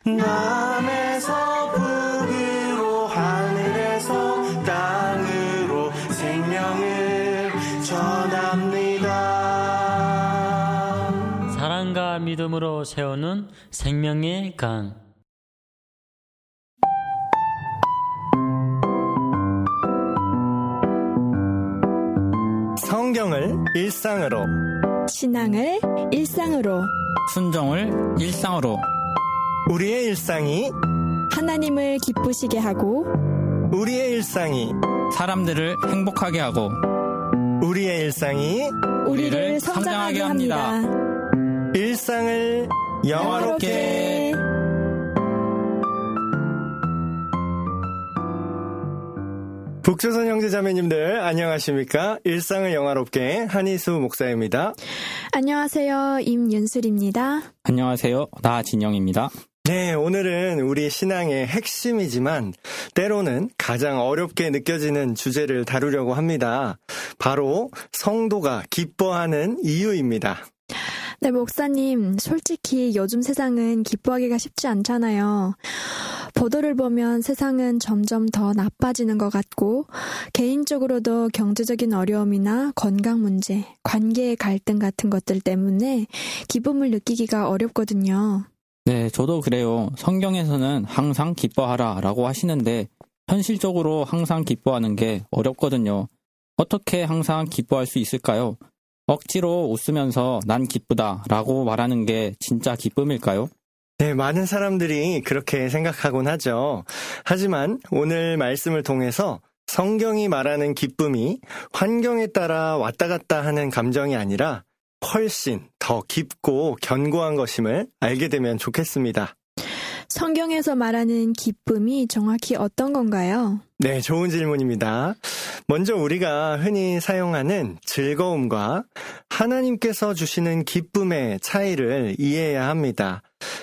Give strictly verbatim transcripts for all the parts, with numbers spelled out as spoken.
남에서 북으로 하늘에서 땅으로 생명을 전합니다. 사랑과 믿음으로 세우는 생명의 강. 성경을 일상으로, 신앙을 일상으로, 순종을 일상으로. 우리의 일상이 하나님을 기쁘시게 하고 우리의 일상이 사람들을 행복하게 하고 우리의 일상이 우리를 성장하게 합니다. 일상을 영화롭게. 북조선 형제자매님들 안녕하십니까? 일상을 영화롭게 한희수 목사입니다. 안녕하세요. 임윤슬입니다. 안녕하세요. 나진영입니다. 네, 오늘은 우리 신앙의 핵심이지만 때로는 가장 어렵게 느껴지는 주제를 다루려고 합니다. 바로 성도가 기뻐하는 이유입니다. 네, 목사님, 솔직히 요즘 세상은 기뻐하기가 쉽지 않잖아요. 보도를 보면 세상은 점점 더 나빠지는 것 같고, 개인적으로도 경제적인 어려움이나 건강 문제, 관계의 갈등 같은 것들 때문에 기쁨을 느끼기가 어렵거든요. 네, 저도 그래요. 성경에서는 항상 기뻐하라 라고 하시는데 현실적으로 항상 기뻐하는 게 어렵거든요. 어떻게 항상 기뻐할 수 있을까요? 억지로 웃으면서 난 기쁘다 라고 말하는 게 진짜 기쁨일까요? 네, 많은 사람들이 그렇게 생각하곤 하죠. 하지만 오늘 말씀을 통해서 성경이 말하는 기쁨이 환경에 따라 왔다 갔다 하는 감정이 아니라 훨씬 더 깊고 견고한 것임을 알게 되면 좋겠습니다. 성경에서 말하는 기쁨이 정확히 어떤 건가요? 네, 좋은 질문입니다. 먼저 우리가 흔히 사용하는 즐거움과 하나님께서 주시는 기쁨의 차이를 이해해야 합니다.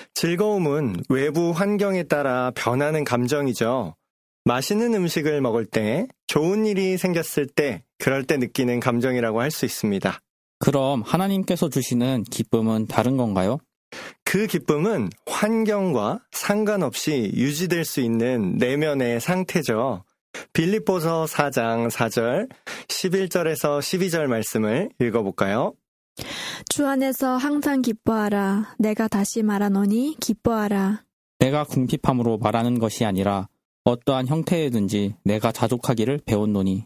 즐거움은 외부 환경에 따라 변하는 감정이죠. 맛있는 음식을 먹을 때, 좋은 일이 생겼을 때, 그럴 때 느끼는 감정이라고 할 수 있습니다. 그럼 하나님께서 주시는 기쁨은 다른 건가요? 그 기쁨은 환경과 상관없이 유지될 수 있는 내면의 상태죠. 빌립보서 사 장 사 절, 십일 절에서 십이 절 말씀을 읽어볼까요? 주 안에서 항상 기뻐하라. 내가 다시 말하노니 기뻐하라. 내가 궁핍함으로 말하는 것이 아니라 어떠한 형태에든지 내가 자족하기를 배웠노니.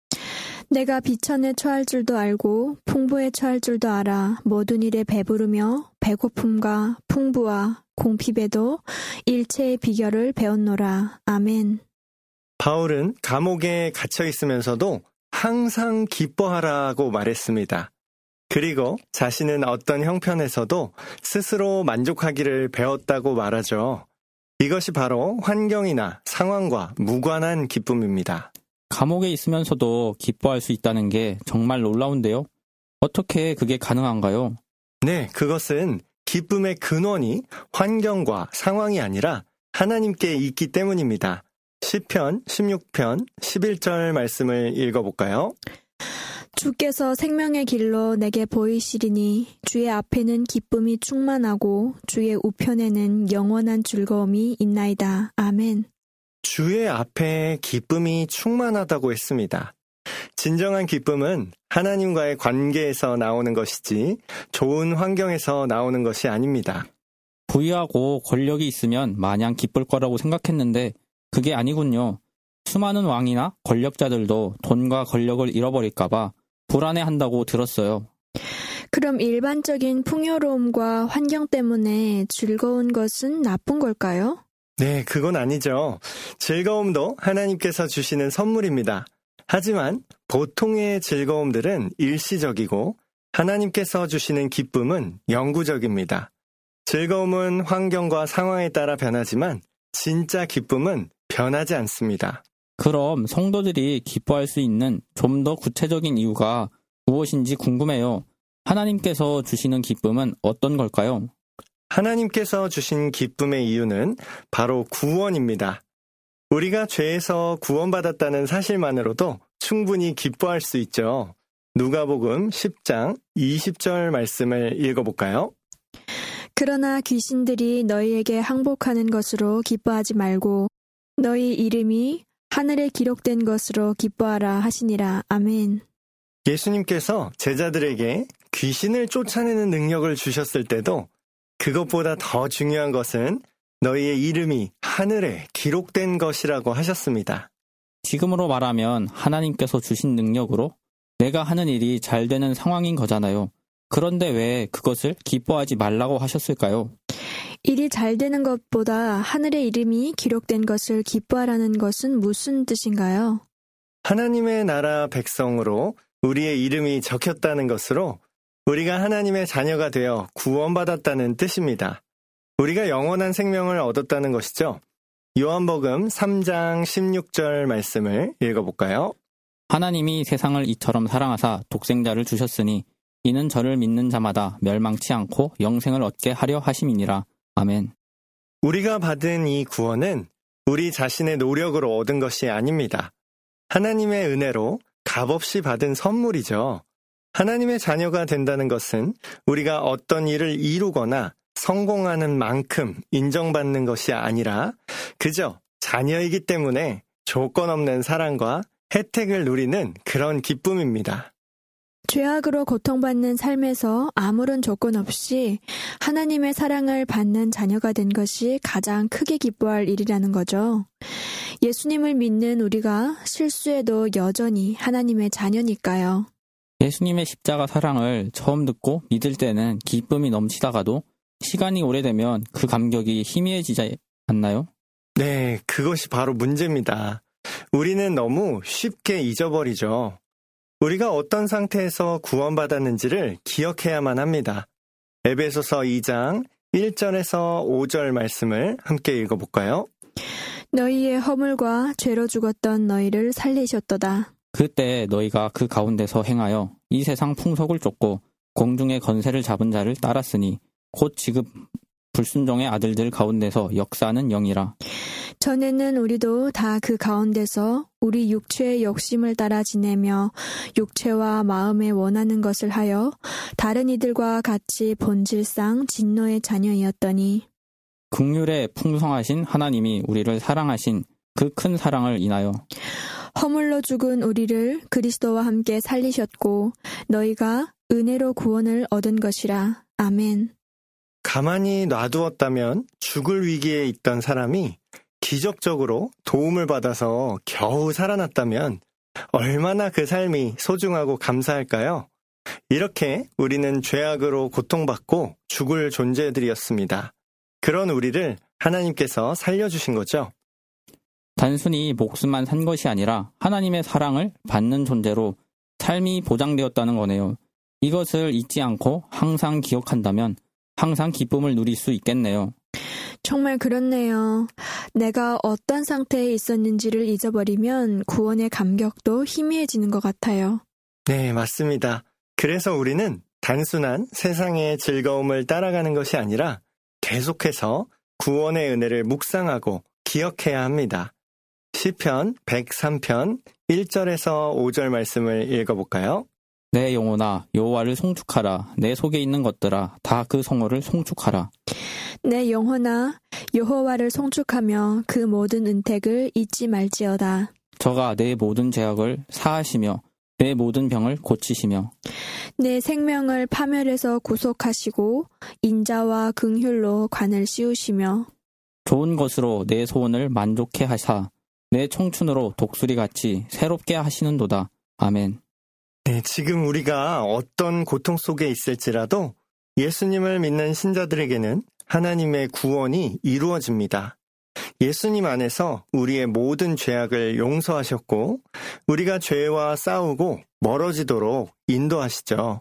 내가 비천에 처할 줄도 알고 풍부에 처할 줄도 알아. 모든 일에 배부르며 배고픔과 풍부와 궁핍에도 일체의 비결을 배웠노라. 아멘. 바울은 감옥에 갇혀 있으면서도 항상 기뻐하라고 말했습니다. 그리고 자신은 어떤 형편에서도 스스로 만족하기를 배웠다고 말하죠. 이것이 바로 환경이나 상황과 무관한 기쁨입니다. 감옥에 있으면서도 기뻐할 수 있다는 게 정말 놀라운데요. 어떻게 그게 가능한가요? 네, 그것은 기쁨의 근원이 환경과 상황이 아니라 하나님께 있기 때문입니다. 시편 십육 편 십일 절 말씀을 읽어볼까요? 주께서 생명의 길로 내게 보이시리니 주의 앞에는 기쁨이 충만하고 주의 우편에는 영원한 즐거움이 있나이다. 아멘. 주의 앞에 기쁨이 충만하다고 했습니다. 진정한 기쁨은 하나님과의 관계에서 나오는 것이지 좋은 환경에서 나오는 것이 아닙니다. 부유하고 권력이 있으면 마냥 기쁠 거라고 생각했는데 그게 아니군요. 수많은 왕이나 권력자들도 돈과 권력을 잃어버릴까봐 불안해한다고 들었어요. 그럼 일반적인 풍요로움과 환경 때문에 즐거운 것은 나쁜 걸까요? 네, 그건 아니죠. 즐거움도 하나님께서 주시는 선물입니다. 하지만 보통의 즐거움들은 일시적이고 하나님께서 주시는 기쁨은 영구적입니다. 즐거움은 환경과 상황에 따라 변하지만 진짜 기쁨은 변하지 않습니다. 그럼 성도들이 기뻐할 수 있는 좀 더 구체적인 이유가 무엇인지 궁금해요. 하나님께서 주시는 기쁨은 어떤 걸까요? 하나님께서 주신 기쁨의 이유는 바로 구원입니다. 우리가 죄에서 구원받았다는 사실만으로도 충분히 기뻐할 수 있죠. 누가복음 십 장 이십 절 말씀을 읽어볼까요? 그러나 귀신들이 너희에게 항복하는 것으로 기뻐하지 말고 너희 이름이 하늘에 기록된 것으로 기뻐하라 하시니라. 아멘. 예수님께서 제자들에게 귀신을 쫓아내는 능력을 주셨을 때도 그것보다 더 중요한 것은 너희의 이름이 하늘에 기록된 것이라고 하셨습니다. 지금으로 말하면 하나님께서 주신 능력으로 내가 하는 일이 잘 되는 상황인 거잖아요. 그런데 왜 그것을 기뻐하지 말라고 하셨을까요? 일이 잘 되는 것보다 하늘의 이름이 기록된 것을 기뻐하라는 것은 무슨 뜻인가요? 하나님의 나라 백성으로 우리의 이름이 적혔다는 것으로 우리가 하나님의 자녀가 되어 구원받았다는 뜻입니다. 우리가 영원한 생명을 얻었다는 것이죠. 요한복음 삼 장 십육 절 말씀을 읽어볼까요? 하나님이 세상을 이처럼 사랑하사 독생자를 주셨으니 이는 저를 믿는 자마다 멸망치 않고 영생을 얻게 하려 하심이니라. 아멘. 우리가 받은 이 구원은 우리 자신의 노력으로 얻은 것이 아닙니다. 하나님의 은혜로 값없이 받은 선물이죠. 하나님의 자녀가 된다는 것은 우리가 어떤 일을 이루거나 성공하는 만큼 인정받는 것이 아니라 그저 자녀이기 때문에 조건 없는 사랑과 혜택을 누리는 그런 기쁨입니다. 죄악으로 고통받는 삶에서 아무런 조건 없이 하나님의 사랑을 받는 자녀가 된 것이 가장 크게 기뻐할 일이라는 거죠. 예수님을 믿는 우리가 실수해도 여전히 하나님의 자녀니까요. 예수님의 십자가 사랑을 처음 듣고 믿을 때는 기쁨이 넘치다가도 시간이 오래되면 그 감격이 희미해지지 않나요? 네, 그것이 바로 문제입니다. 우리는 너무 쉽게 잊어버리죠. 우리가 어떤 상태에서 구원받았는지를 기억해야만 합니다. 에베소서 이 장 일 절에서 오 절 말씀을 함께 읽어볼까요? 너희의 허물과 죄로 죽었던 너희를 살리셨도다. 그때 너희가 그 가운데서 행하여 이 세상 풍속을 쫓고 공중의 건세를 잡은 자를 따랐으니 곧 지금 불순종의 아들들 가운데서 역사하는 영이라. 전에는 우리도 다 그 가운데서 우리 육체의 욕심을 따라 지내며 육체와 마음에 원하는 것을 하여 다른 이들과 같이 본질상 진노의 자녀이었더니 긍휼에 풍성하신 하나님이 우리를 사랑하신 그 큰 사랑을 인하여 허물로 죽은 우리를 그리스도와 함께 살리셨고 너희가 은혜로 구원을 얻은 것이라. 아멘. 가만히 놔두었다면 죽을 위기에 있던 사람이 기적적으로 도움을 받아서 겨우 살아났다면 얼마나 그 삶이 소중하고 감사할까요? 이렇게 우리는 죄악으로 고통받고 죽을 존재들이었습니다. 그런 우리를 하나님께서 살려주신 거죠. 단순히 목숨만 산 것이 아니라 하나님의 사랑을 받는 존재로 삶이 보장되었다는 거네요. 이것을 잊지 않고 항상 기억한다면 항상 기쁨을 누릴 수 있겠네요. 정말 그렇네요. 내가 어떤 상태에 있었는지를 잊어버리면 구원의 감격도 희미해지는 것 같아요. 네, 맞습니다. 그래서 우리는 단순한 세상의 즐거움을 따라가는 것이 아니라 계속해서 구원의 은혜를 묵상하고 기억해야 합니다. 시편 백삼 편 일 절에서 오 절 말씀을 읽어볼까요? 내 영혼아 여호와를 송축하라. 내 속에 있는 것들아 다 그 성호를 송축하라. 내 영혼아 여호와를 송축하며 그 모든 은택을 잊지 말지어다. 저가 내 모든 죄악을 사하시며 내 모든 병을 고치시며 내 생명을 파멸해서 구속하시고 인자와 긍휼로 관을 씌우시며 좋은 것으로 내 소원을 만족해 하사 내 청춘으로 독수리같이 새롭게 하시는도다. 아멘. 네, 지금 우리가 어떤 고통 속에 있을지라도 예수님을 믿는 신자들에게는 하나님의 구원이 이루어집니다. 예수님 안에서 우리의 모든 죄악을 용서하셨고 우리가 죄와 싸우고 멀어지도록 인도하시죠.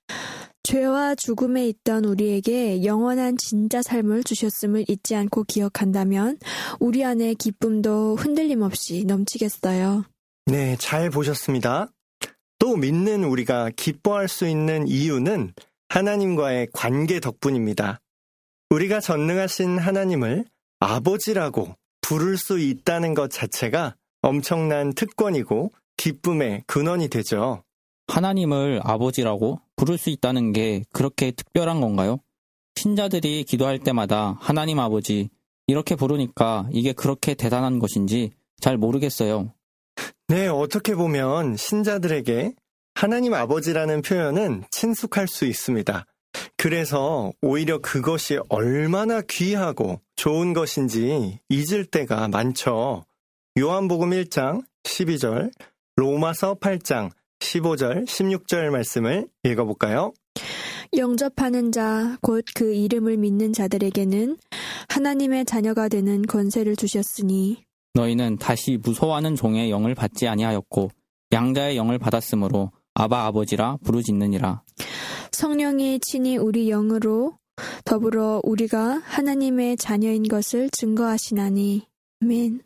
죄와 죽음에 있던 우리에게 영원한 진짜 삶을 주셨음을 잊지 않고 기억한다면 우리 안에 기쁨도 흔들림 없이 넘치겠어요. 네, 잘 보셨습니다. 또 믿는 우리가 기뻐할 수 있는 이유는 하나님과의 관계 덕분입니다. 우리가 전능하신 하나님을 아버지라고 부를 수 있다는 것 자체가 엄청난 특권이고 기쁨의 근원이 되죠. 하나님을 아버지라고 부를 수 있다는 게 그렇게 특별한 건가요? 신자들이 기도할 때마다 하나님 아버지 이렇게 부르니까 이게 그렇게 대단한 것인지 잘 모르겠어요. 네, 어떻게 보면 신자들에게 하나님 아버지라는 표현은 친숙할 수 있습니다. 그래서 오히려 그것이 얼마나 귀하고 좋은 것인지 잊을 때가 많죠. 요한복음 일 장 십이 절, 로마서 팔 장 십오 절, 십육 절 말씀을 읽어볼까요? 영접하는 자, 곧 그 이름을 믿는 자들에게는 하나님의 자녀가 되는 권세를 주셨으니 너희는 다시 무서워하는 종의 영을 받지 아니하였고 양자의 영을 받았으므로 아바 아버지라 부르짖느니라. 성령이 친히 우리 영으로 더불어 우리가 하나님의 자녀인 것을 증거하시나니. 아멘.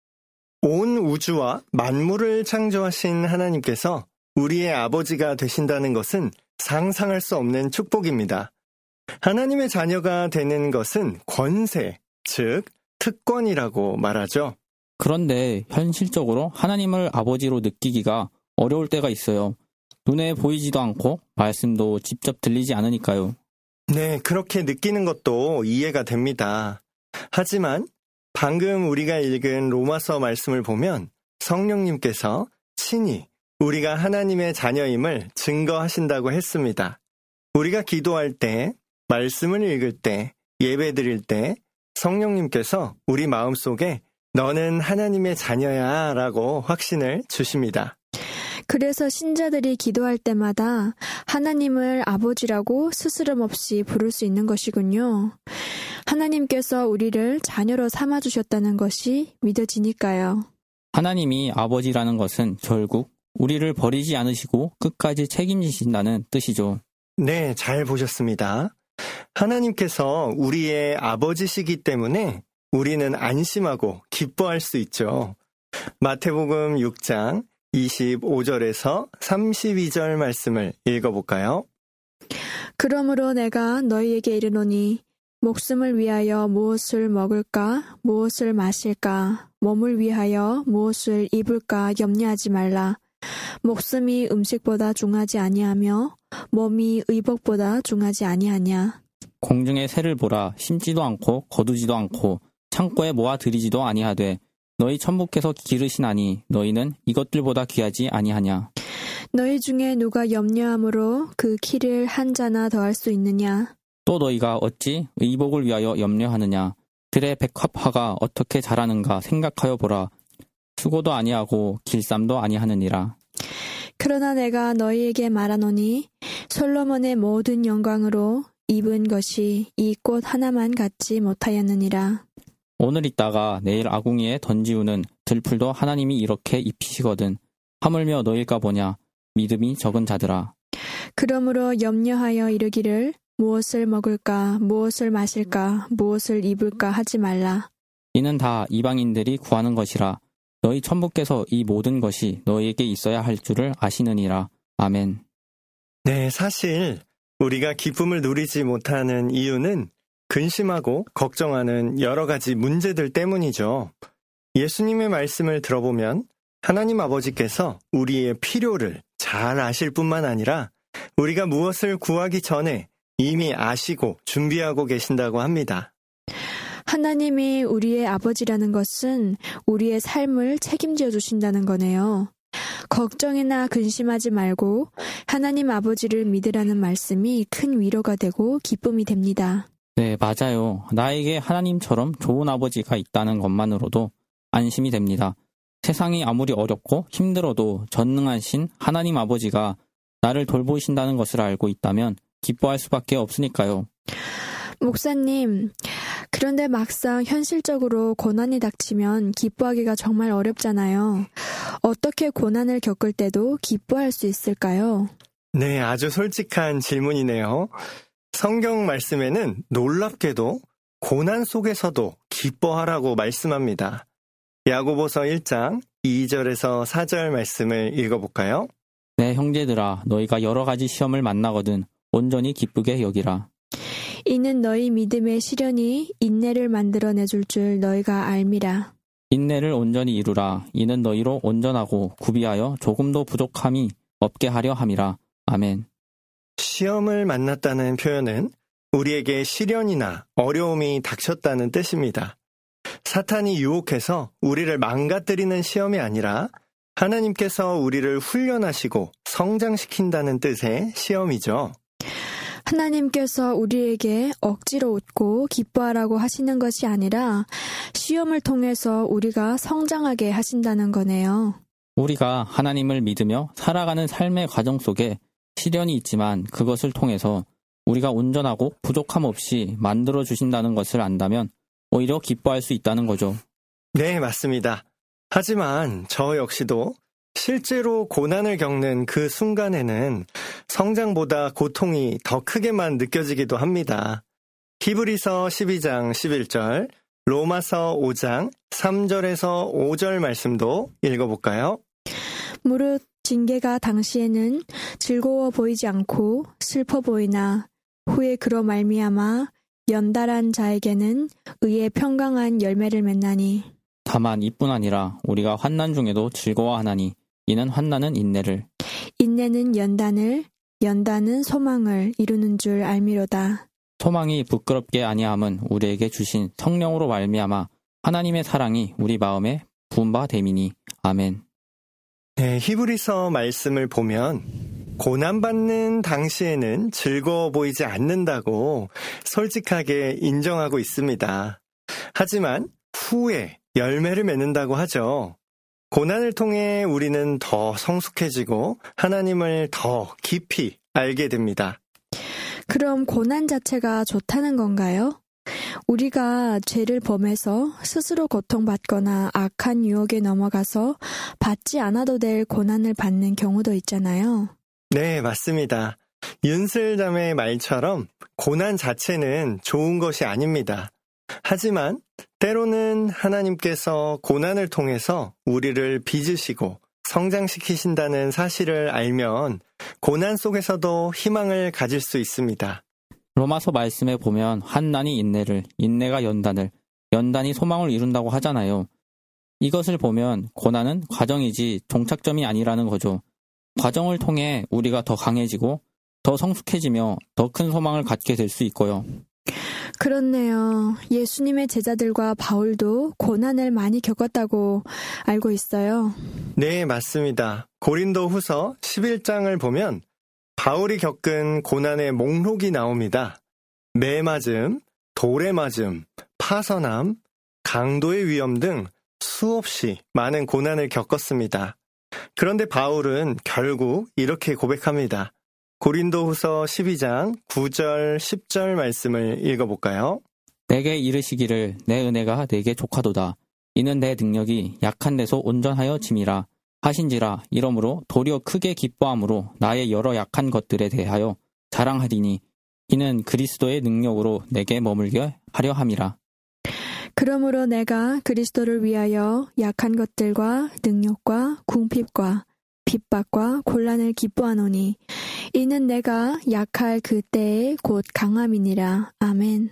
온 우주와 만물을 창조하신 하나님께서 우리의 아버지가 되신다는 것은 상상할 수 없는 축복입니다. 하나님의 자녀가 되는 것은 권세, 즉 특권이라고 말하죠. 그런데 현실적으로 하나님을 아버지로 느끼기가 어려울 때가 있어요. 눈에 보이지도 않고 말씀도 직접 들리지 않으니까요. 네, 그렇게 느끼는 것도 이해가 됩니다. 하지만 방금 우리가 읽은 로마서 말씀을 보면 성령님께서 친히 우리가 하나님의 자녀임을 증거하신다고 했습니다. 우리가 기도할 때, 말씀을 읽을 때, 예배 드릴 때 성령님께서 우리 마음속에 너는 하나님의 자녀야 라고 확신을 주십니다. 그래서 신자들이 기도할 때마다 하나님을 아버지라고 스스럼 없이 부를 수 있는 것이군요. 하나님께서 우리를 자녀로 삼아주셨다는 것이 믿어지니까요. 하나님이 아버지라는 것은 결국 우리를 버리지 않으시고 끝까지 책임지신다는 뜻이죠. 네, 잘 보셨습니다. 하나님께서 우리의 아버지시기 때문에 우리는 안심하고 기뻐할 수 있죠. 마태복음 육 장 이십오 절에서 삼십이 절 말씀을 읽어볼까요? 그러므로 내가 너희에게 이르노니 목숨을 위하여 무엇을 먹을까, 무엇을 마실까, 몸을 위하여 무엇을 입을까 염려하지 말라. 목숨이 음식보다 중하지 아니하며 몸이 의복보다 중하지 아니하냐. 공중의 새를 보라. 심지도 않고 거두지도 않고 창고에 모아 들이지도 아니하되 너희 천부께서 기르시나니 너희는 이것들보다 귀하지 아니하냐. 너희 중에 누가 염려함으로 그 키를 한 자나 더할 수 있느냐. 또 너희가 어찌 의복을 위하여 염려하느냐. 들의 백합화가 어떻게 자라는가 생각하여 보라. 수고도 아니하고 길쌈도 아니하느니라. 그러나 내가 너희에게 말하노니 솔로몬의 모든 영광으로 입은 것이 이 꽃 하나만 갖지 못하였느니라. 오늘 있다가 내일 아궁이에 던지우는 들풀도 하나님이 이렇게 입히시거든. 하물며 너희가 보냐. 믿음이 적은 자들아. 그러므로 염려하여 이르기를 무엇을 먹을까, 무엇을 마실까, 무엇을 입을까 하지 말라. 이는 다 이방인들이 구하는 것이라. 너희 천부께서 이 모든 것이 너희에게 있어야 할 줄을 아시느니라. 아멘. 네, 사실 우리가 기쁨을 누리지 못하는 이유는 근심하고 걱정하는 여러 가지 문제들 때문이죠. 예수님의 말씀을 들어보면 하나님 아버지께서 우리의 필요를 잘 아실 뿐만 아니라 우리가 무엇을 구하기 전에 이미 아시고 준비하고 계신다고 합니다. 하나님이 우리의 아버지라는 것은 우리의 삶을 책임져 주신다는 거네요. 걱정이나 근심하지 말고 하나님 아버지를 믿으라는 말씀이 큰 위로가 되고 기쁨이 됩니다. 네, 맞아요. 나에게 하나님처럼 좋은 아버지가 있다는 것만으로도 안심이 됩니다. 세상이 아무리 어렵고 힘들어도 전능하신 하나님 아버지가 나를 돌보신다는 것을 알고 있다면 기뻐할 수밖에 없으니까요. 목사님, 그런데 막상 현실적으로 고난이 닥치면 기뻐하기가 정말 어렵잖아요. 어떻게 고난을 겪을 때도 기뻐할 수 있을까요? 네, 아주 솔직한 질문이네요. 성경 말씀에는 놀랍게도 고난 속에서도 기뻐하라고 말씀합니다. 야고보서 일 장 이 절에서 사 절 말씀을 읽어볼까요? 네, 형제들아, 너희가 여러 가지 시험을 만나거든 온전히 기쁘게 여기라. 이는 너희 믿음의 시련이 인내를 만들어내줄 줄 너희가 알미라. 인내를 온전히 이루라. 이는 너희로 온전하고 구비하여 조금도 부족함이 없게 하려 함이라. 아멘. 시험을 만났다는 표현은 우리에게 시련이나 어려움이 닥쳤다는 뜻입니다. 사탄이 유혹해서 우리를 망가뜨리는 시험이 아니라 하나님께서 우리를 훈련하시고 성장시킨다는 뜻의 시험이죠. 하나님께서 우리에게 억지로 웃고 기뻐하라고 하시는 것이 아니라 시험을 통해서 우리가 성장하게 하신다는 거네요. 우리가 하나님을 믿으며 살아가는 삶의 과정 속에 시련이 있지만 그것을 통해서 우리가 온전하고 부족함 없이 만들어 주신다는 것을 안다면 오히려 기뻐할 수 있다는 거죠. 네, 맞습니다. 하지만 저 역시도 실제로 고난을 겪는 그 순간에는 성장보다 고통이 더 크게만 느껴지기도 합니다. 히브리서 십이 장 십일 절, 로마서 오 장 삼 절에서 오 절 말씀도 읽어볼까요? 무릇 징계가 당시에는 즐거워 보이지 않고 슬퍼 보이나 후에 그로 말미암아 연달한 자에게는 의의 평강한 열매를 맺나니. 다만 이뿐 아니라 우리가 환난 중에도 즐거워하나니 이는 환난은 인내를, 인내는 연단을, 연단은 소망을 이루는 줄 알미로다. 소망이 부끄럽게 아니함은 우리에게 주신 성령으로 말미암아 하나님의 사랑이 우리 마음에 부은 바 됨이니. 아멘. 네, 히브리서 말씀을 보면 고난받는 당시에는 즐거워 보이지 않는다고 솔직하게 인정하고 있습니다. 하지만 후에 열매를 맺는다고 하죠. 고난을 통해 우리는 더 성숙해지고 하나님을 더 깊이 알게 됩니다. 그럼 고난 자체가 좋다는 건가요? 우리가 죄를 범해서 스스로 고통받거나 악한 유혹에 넘어가서 받지 않아도 될 고난을 받는 경우도 있잖아요. 네, 맞습니다. 윤슬 자매의 말처럼 고난 자체는 좋은 것이 아닙니다. 하지만 때로는 하나님께서 고난을 통해서 우리를 빚으시고 성장시키신다는 사실을 알면 고난 속에서도 희망을 가질 수 있습니다. 로마서 말씀에 보면 환난이 인내를, 인내가 연단을, 연단이 소망을 이룬다고 하잖아요. 이것을 보면 고난은 과정이지 종착점이 아니라는 거죠. 과정을 통해 우리가 더 강해지고 더 성숙해지며 더 큰 소망을 갖게 될 수 있고요. 그렇네요. 예수님의 제자들과 바울도 고난을 많이 겪었다고 알고 있어요. 네, 맞습니다. 고린도 후서 십일 장을 보면 바울이 겪은 고난의 목록이 나옵니다. 매 맞음, 돌에 맞음, 파선함, 강도의 위험 등 수없이 많은 고난을 겪었습니다. 그런데 바울은 결국 이렇게 고백합니다. 고린도후서 십이 장 구 절 십 절 말씀을 읽어볼까요? 내게 이르시기를 내 은혜가 내게 족하도다. 이는 내 능력이 약한 데서 온전하여 짐이라 하신지라. 이러므로 도리어 크게 기뻐함으로 나의 여러 약한 것들에 대하여 자랑하리니 이는 그리스도의 능력으로 내게 머물게 하려 함이라. 그러므로 내가 그리스도를 위하여 약한 것들과 능력과 궁핍과 핍박과 곤란을 기뻐하노니 이는 내가 약할 그때에 곧 강함이니라. 아멘.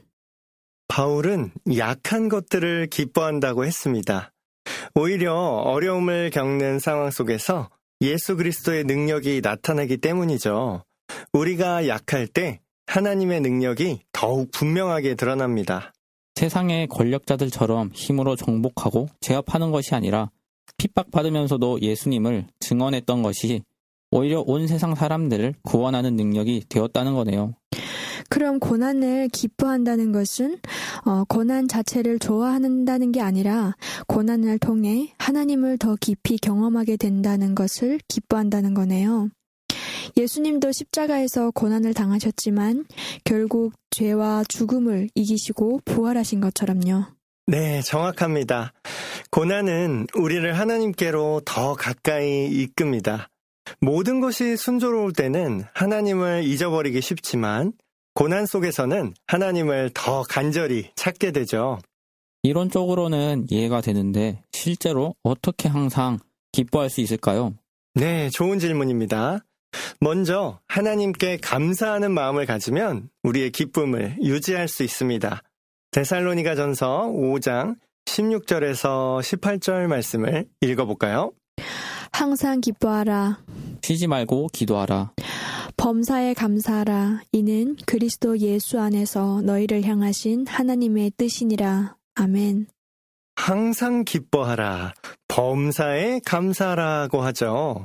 바울은 약한 것들을 기뻐한다고 했습니다. 오히려 어려움을 겪는 상황 속에서 예수 그리스도의 능력이 나타나기 때문이죠. 우리가 약할 때 하나님의 능력이 더욱 분명하게 드러납니다. 세상의 권력자들처럼 힘으로 정복하고 제압하는 것이 아니라 핍박받으면서도 예수님을 증언했던 것이 오히려 온 세상 사람들을 구원하는 능력이 되었다는 거네요. 그럼 고난을 기뻐한다는 것은 어, 고난 자체를 좋아한다는 게 아니라 고난을 통해 하나님을 더 깊이 경험하게 된다는 것을 기뻐한다는 거네요. 예수님도 십자가에서 고난을 당하셨지만 결국 죄와 죽음을 이기시고 부활하신 것처럼요. 네, 정확합니다. 고난은 우리를 하나님께로 더 가까이 이끕니다. 모든 것이 순조로울 때는 하나님을 잊어버리기 쉽지만 고난 속에서는 하나님을 더 간절히 찾게 되죠. 이론적으로는 이해가 되는데 실제로 어떻게 항상 기뻐할 수 있을까요? 네, 좋은 질문입니다. 먼저 하나님께 감사하는 마음을 가지면 우리의 기쁨을 유지할 수 있습니다. 데살로니가전서 오 장 십육 절에서 십팔 절 말씀을 읽어볼까요? 항상 기뻐하라. 쉬지 말고 기도하라. 범사에 감사하라. 이는 그리스도 예수 안에서 너희를 향하신 하나님의 뜻이니라. 아멘. 항상 기뻐하라. 범사에 감사라고 하죠.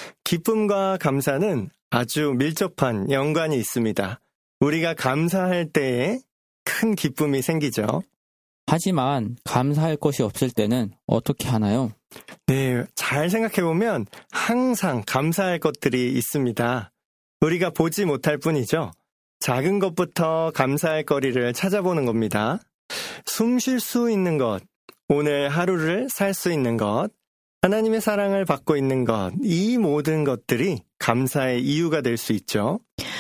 기쁨과 감사는 아주 밀접한 연관이 있습니다. 우리가 감사할 때에 큰 기쁨이 생기죠. 하지만 감사할 것이 없을 때는 어떻게 하나요? 네, 잘 생각해보면 항상 감사할 것들이 있습니다. 우리가 보지 못할 뿐이죠. 작은 것부터 감사할 거리를 찾아보는 겁니다. 숨 쉴 수 있는 것, 오늘 하루를 살 수 있는 것, 하나님의 사랑을 받고 있는 것, 이 모든 것들이 감사의 이유가 될 수 있죠.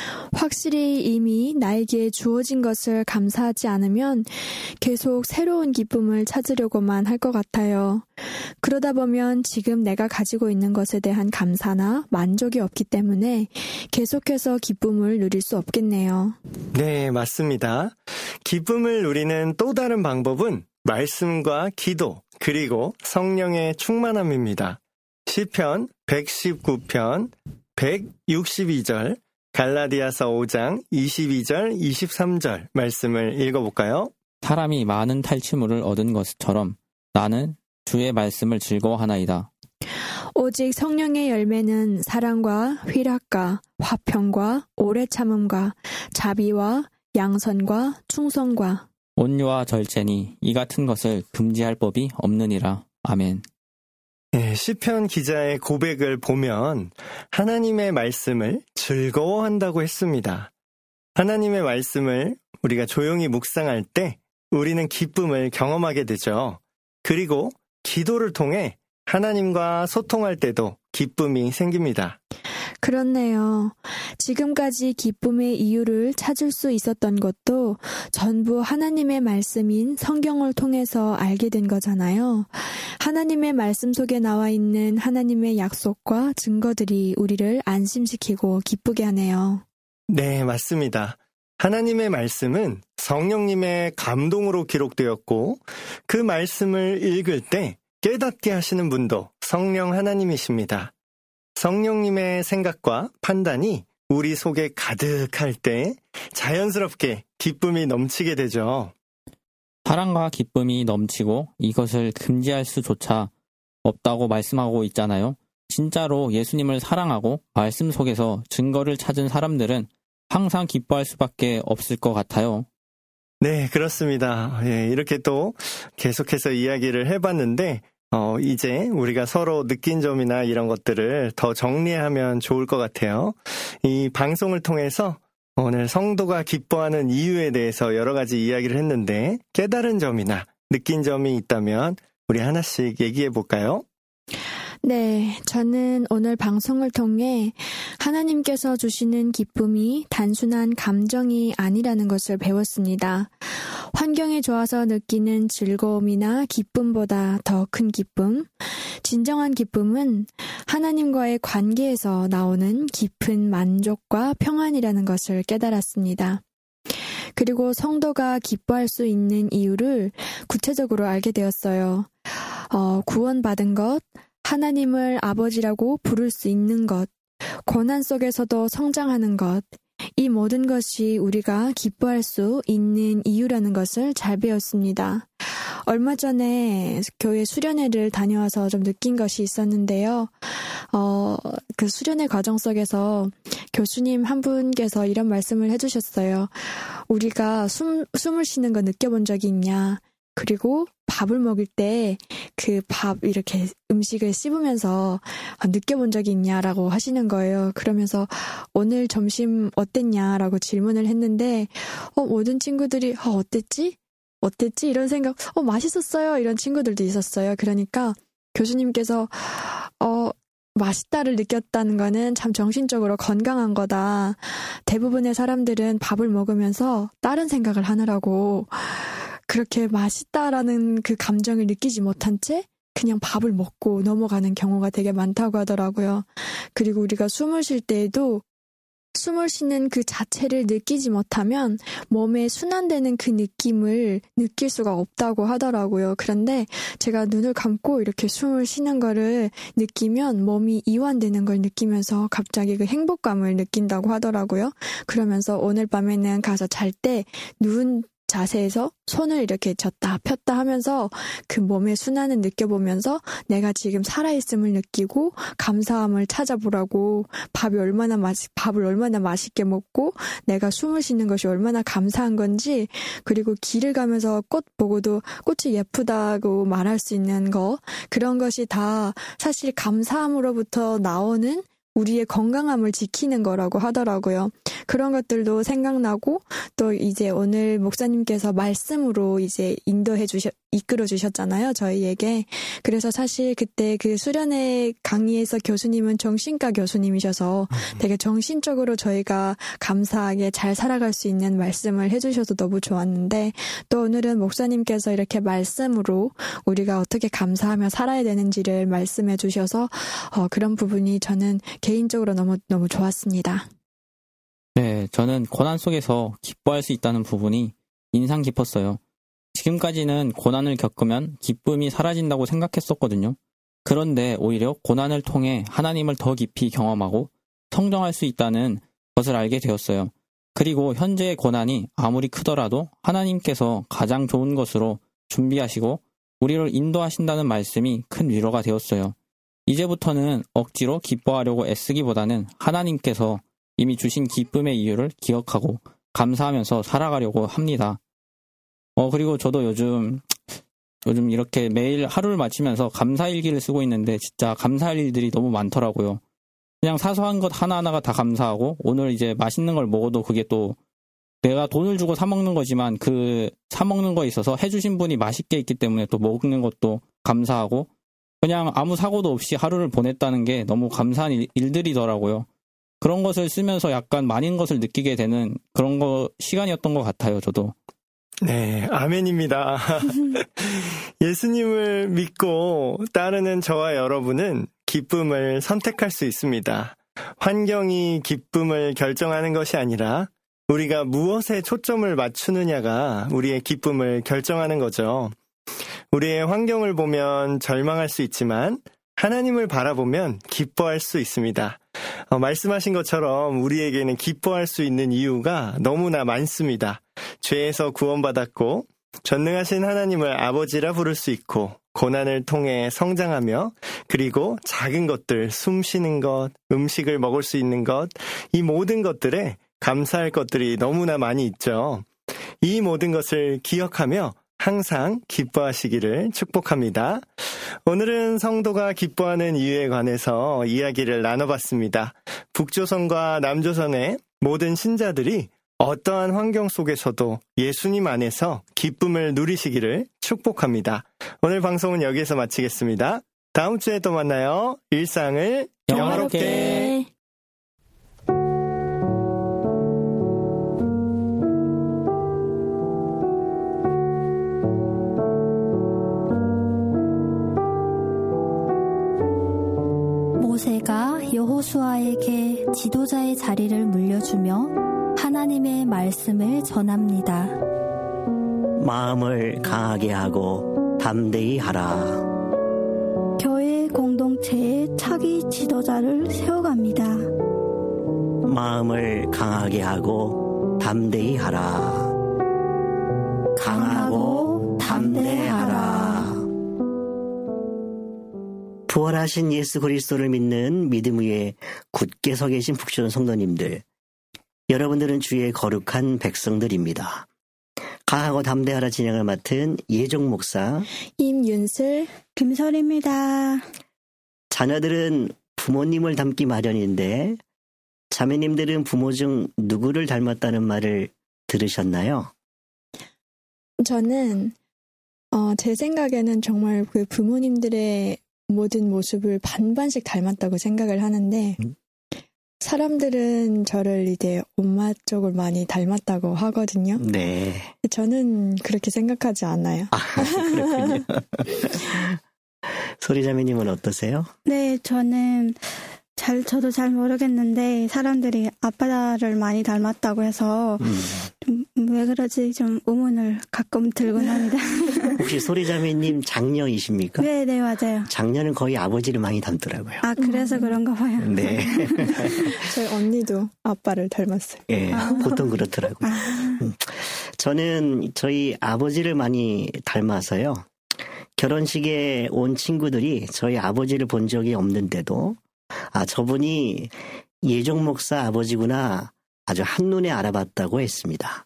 확실히 이미 나에게 주어진 것을 감사하지 않으면 계속 새로운 기쁨을 찾으려고만 할 것 같아요. 그러다 보면 지금 내가 가지고 있는 것에 대한 감사나 만족이 없기 때문에 계속해서 기쁨을 누릴 수 없겠네요. 네, 맞습니다. 기쁨을 누리는 또 다른 방법은 말씀과 기도, 그리고 성령의 충만함입니다. 시편 백십구 편 백육십이 절, 갈라디아서 오 장 이십이 절, 이십삼 절 말씀을 읽어볼까요? 사람이 많은 탈취물을 얻은 것처럼 나는 주의 말씀을 즐거워하나이다. 오직 성령의 열매는 사랑과 희락과 화평과 오래 참음과 자비와 양선과 충성과 온유와 절제니 이 같은 것을 금지할 법이 없느니라. 아멘. 네, 시편 기자의 고백을 보면 하나님의 말씀을 즐거워한다고 했습니다. 하나님의 말씀을 우리가 조용히 묵상할 때 우리는 기쁨을 경험하게 되죠. 그리고 기도를 통해 하나님과 소통할 때도 기쁨이 생깁니다. 그렇네요. 지금까지 기쁨의 이유를 찾을 수 있었던 것도 전부 하나님의 말씀인 성경을 통해서 알게 된 거잖아요. 하나님의 말씀 속에 나와 있는 하나님의 약속과 증거들이 우리를 안심시키고 기쁘게 하네요. 네, 맞습니다. 하나님의 말씀은 성령님의 감동으로 기록되었고 그 말씀을 읽을 때 깨닫게 하시는 분도 성령 하나님이십니다. 성령님의 생각과 판단이 우리 속에 가득할 때 자연스럽게 기쁨이 넘치게 되죠. 사랑과 기쁨이 넘치고 이것을 금지할 수조차 없다고 말씀하고 있잖아요. 진짜로 예수님을 사랑하고 말씀 속에서 증거를 찾은 사람들은 항상 기뻐할 수밖에 없을 것 같아요. 네, 그렇습니다. 예, 이렇게 또 계속해서 이야기를 해봤는데 어, 이제 우리가 서로 느낀 점이나 이런 것들을 더 정리하면 좋을 것 같아요. 이 방송을 통해서 오늘 성도가 기뻐하는 이유에 대해서 여러 가지 이야기를 했는데 깨달은 점이나 느낀 점이 있다면 우리 하나씩 얘기해 볼까요? 네, 저는 오늘 방송을 통해 하나님께서 주시는 기쁨이 단순한 감정이 아니라는 것을 배웠습니다. 환경이 좋아서 느끼는 즐거움이나 기쁨보다 더 큰 기쁨, 진정한 기쁨은 하나님과의 관계에서 나오는 깊은 만족과 평안이라는 것을 깨달았습니다. 그리고 성도가 기뻐할 수 있는 이유를 구체적으로 알게 되었어요. 어, 구원받은 것, 하나님을 아버지라고 부를 수 있는 것, 고난 속에서도 성장하는 것, 이 모든 것이 우리가 기뻐할 수 있는 이유라는 것을 잘 배웠습니다. 얼마 전에 교회 수련회를 다녀와서 좀 느낀 것이 있었는데요. 어, 그 수련회 과정 속에서 교수님 한 분께서 이런 말씀을 해주셨어요. 우리가 숨, 숨을 쉬는 거 느껴본 적이 있냐? 그리고 밥을 먹을 때 그 밥 이렇게 음식을 씹으면서 느껴본 적이 있냐라고 하시는 거예요. 그러면서 오늘 점심 어땠냐라고 질문을 했는데 어, 모든 친구들이 어, 어땠지? 어땠지? 이런 생각, 어, 맛있었어요. 이런 친구들도 있었어요. 그러니까 교수님께서 어, 맛있다를 느꼈다는 거는 참 정신적으로 건강한 거다. 대부분의 사람들은 밥을 먹으면서 다른 생각을 하느라고 그렇게 맛있다라는 그 감정을 느끼지 못한 채 그냥 밥을 먹고 넘어가는 경우가 되게 많다고 하더라고요. 그리고 우리가 숨을 쉴 때에도 숨을 쉬는 그 자체를 느끼지 못하면 몸에 순환되는 그 느낌을 느낄 수가 없다고 하더라고요. 그런데 제가 눈을 감고 이렇게 숨을 쉬는 거를 느끼면 몸이 이완되는 걸 느끼면서 갑자기 그 행복감을 느낀다고 하더라고요. 그러면서 오늘 밤에는 가서 잘 때 누운 자세에서 손을 이렇게 졌다 폈다 하면서 그 몸의 순환을 느껴보면서 내가 지금 살아있음을 느끼고 감사함을 찾아보라고, 밥이 얼마나 맛 밥을 얼마나 맛있게 먹고 내가 숨을 쉬는 것이 얼마나 감사한 건지, 그리고 길을 가면서 꽃 보고도 꽃이 예쁘다고 말할 수 있는 거, 그런 것이 다 사실 감사함으로부터 나오는 우리의 건강함을 지키는 거라고 하더라고요. 그런 것들도 생각나고, 또 이제 오늘 목사님께서 말씀으로 이제 인도해 주셨, 이끌어 주셨잖아요, 저희에게. 그래서 사실 그때 그 수련회 강의에서 교수님은 정신과 교수님이셔서 되게 정신적으로 저희가 감사하게 잘 살아갈 수 있는 말씀을 해주셔서 너무 좋았는데, 또 오늘은 목사님께서 이렇게 말씀으로 우리가 어떻게 감사하며 살아야 되는지를 말씀해 주셔서 어, 그런 부분이 저는 개인적으로 너무 너무 좋았습니다. 네, 저는 고난 속에서 기뻐할 수 있다는 부분이 인상 깊었어요. 지금까지는 고난을 겪으면 기쁨이 사라진다고 생각했었거든요. 그런데 오히려 고난을 통해 하나님을 더 깊이 경험하고 성장할 수 있다는 것을 알게 되었어요. 그리고 현재의 고난이 아무리 크더라도 하나님께서 가장 좋은 것으로 준비하시고 우리를 인도하신다는 말씀이 큰 위로가 되었어요. 이제부터는 억지로 기뻐하려고 애쓰기보다는 하나님께서 이미 주신 기쁨의 이유를 기억하고 감사하면서 살아가려고 합니다. 어, 그리고 저도 요즘, 요즘 이렇게 매일 하루를 마치면서 감사일기를 쓰고 있는데 진짜 감사할 일들이 너무 많더라고요. 그냥 사소한 것 하나하나가 다 감사하고, 오늘 이제 맛있는 걸 먹어도 그게 또 내가 돈을 주고 사먹는 거지만 그 사먹는 거에 있어서 해주신 분이 맛있게 있기 때문에 또 먹는 것도 감사하고, 그냥 아무 사고도 없이 하루를 보냈다는 게 너무 감사한 일, 일들이더라고요. 그런 것을 쓰면서 약간 많은 것을 느끼게 되는 그런 거 시간이었던 것 같아요, 저도. 네, 아멘입니다. 예수님을 믿고 따르는 저와 여러분은 기쁨을 선택할 수 있습니다. 환경이 기쁨을 결정하는 것이 아니라 우리가 무엇에 초점을 맞추느냐가 우리의 기쁨을 결정하는 거죠. 우리의 환경을 보면 절망할 수 있지만 하나님을 바라보면 기뻐할 수 있습니다. 어, 말씀하신 것처럼 우리에게는 기뻐할 수 있는 이유가 너무나 많습니다. 죄에서 구원받았고 전능하신 하나님을 아버지라 부를 수 있고, 고난을 통해 성장하며, 그리고 작은 것들, 숨 쉬는 것, 음식을 먹을 수 있는 것, 이 모든 것들에 감사할 것들이 너무나 많이 있죠. 이 모든 것을 기억하며 항상 기뻐하시기를 축복합니다. 오늘은 성도가 기뻐하는 이유에 관해서 이야기를 나눠봤습니다. 북조선과 남조선의 모든 신자들이 어떠한 환경 속에서도 예수님 안에서 기쁨을 누리시기를 축복합니다. 오늘 방송은 여기에서 마치겠습니다. 다음 주에 또 만나요. 일상을 영화롭게. 모세가 여호수아에게 지도자의 자리를 물려주며 하나님의 말씀을 전합니다. 마음을 강하게 하고 담대히 하라. 교회 공동체에 차기 지도자를 세워갑니다. 마음을 강하게 하고 담대히 하라. 강하고 담대하라. 부활하신 예수 그리스도를 믿는 믿음 위에 굳게 서 계신 북조선 성도님들, 여러분들은 주의 거룩한 백성들입니다. 강하고 담대하라 진행을 맡은 예종 목사, 임윤슬, 김설입니다. 자녀들은 부모님을 닮기 마련인데 자매님들은 부모 중 누구를 닮았다는 말을 들으셨나요? 저는 어, 제 생각에는 정말 그 부모님들의 모든 모습을 반반씩 닮았다고 생각을 하는데, 음? 사람들은 저를 이제 엄마 쪽을 많이 닮았다고 하거든요. 네. 저는 그렇게 생각하지 않아요. 아, 그렇군요. 소리자매님은 어떠세요? 네, 저는 잘 저도 잘 모르겠는데 사람들이 아빠를 많이 닮았다고 해서 음. 좀 왜 그러지 좀 의문을 가끔 들곤 합니다. 혹시 소리자매님 장녀이십니까? 네, 네 맞아요. 장녀는 거의 아버지를 많이 닮더라고요. 아 그래서 음. 그런가 봐요. 네. 저희 언니도 아빠를 닮았어요. 예, 아. 보통 그렇더라고요. 아, 음. 저는 저희 아버지를 많이 닮아서요. 결혼식에 온 친구들이 저희 아버지를 본 적이 없는데도 아 저분이 예종 목사 아버지구나 아주 한눈에 알아봤다고 했습니다.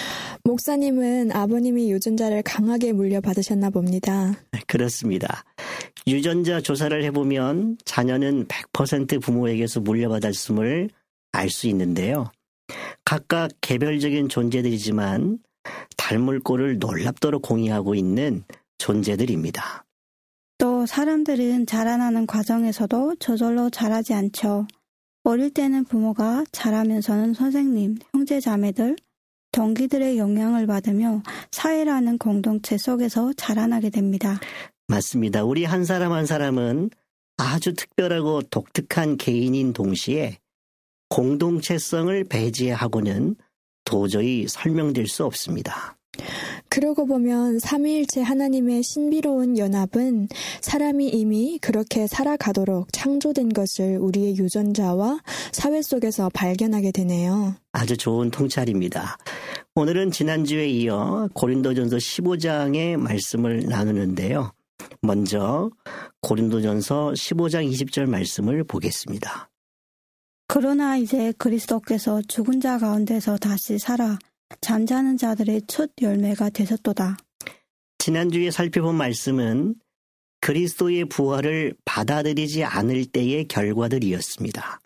목사님은 아버님이 유전자를 강하게 물려받으셨나 봅니다. 그렇습니다. 유전자 조사를 해보면 자녀는 백 퍼센트 부모에게서 물려받았음을 알 수 있는데요. 각각 개별적인 존재들이지만 닮을 꼴을 놀랍도록 공유하고 있는 존재들입니다. 또 사람들은 자라나는 과정에서도 저절로 자라지 않죠. 어릴 때는 부모가 자라면서는 선생님, 형제 자매들, 동기들의 영향을 받으며 사회라는 공동체 속에서 자라나게 됩니다. 맞습니다. 우리 한 사람 한 사람은 아주 특별하고 독특한 개인인 동시에 공동체성을 배제하고는 도저히 설명될 수 없습니다. 그러고 보면 삼위일체 하나님의 신비로운 연합은 사람이 이미 그렇게 살아가도록 창조된 것을 우리의 유전자와 사회 속에서 발견하게 되네요. 아주 좋은 통찰입니다. 오늘은 지난주에 이어 고린도전서 십오 장의 말씀을 나누는데요. 먼저 고린도전서 십오 장 이십 절 말씀을 보겠습니다. 그러나 이제 그리스도께서 죽은 자 가운데서 다시 살아 잠자는 자들의 첫 열매가 되셨도다. 지난주에 살펴본 말씀은 그리스도의 부활을 받아들이지 않을 때의 결과들이었습니다.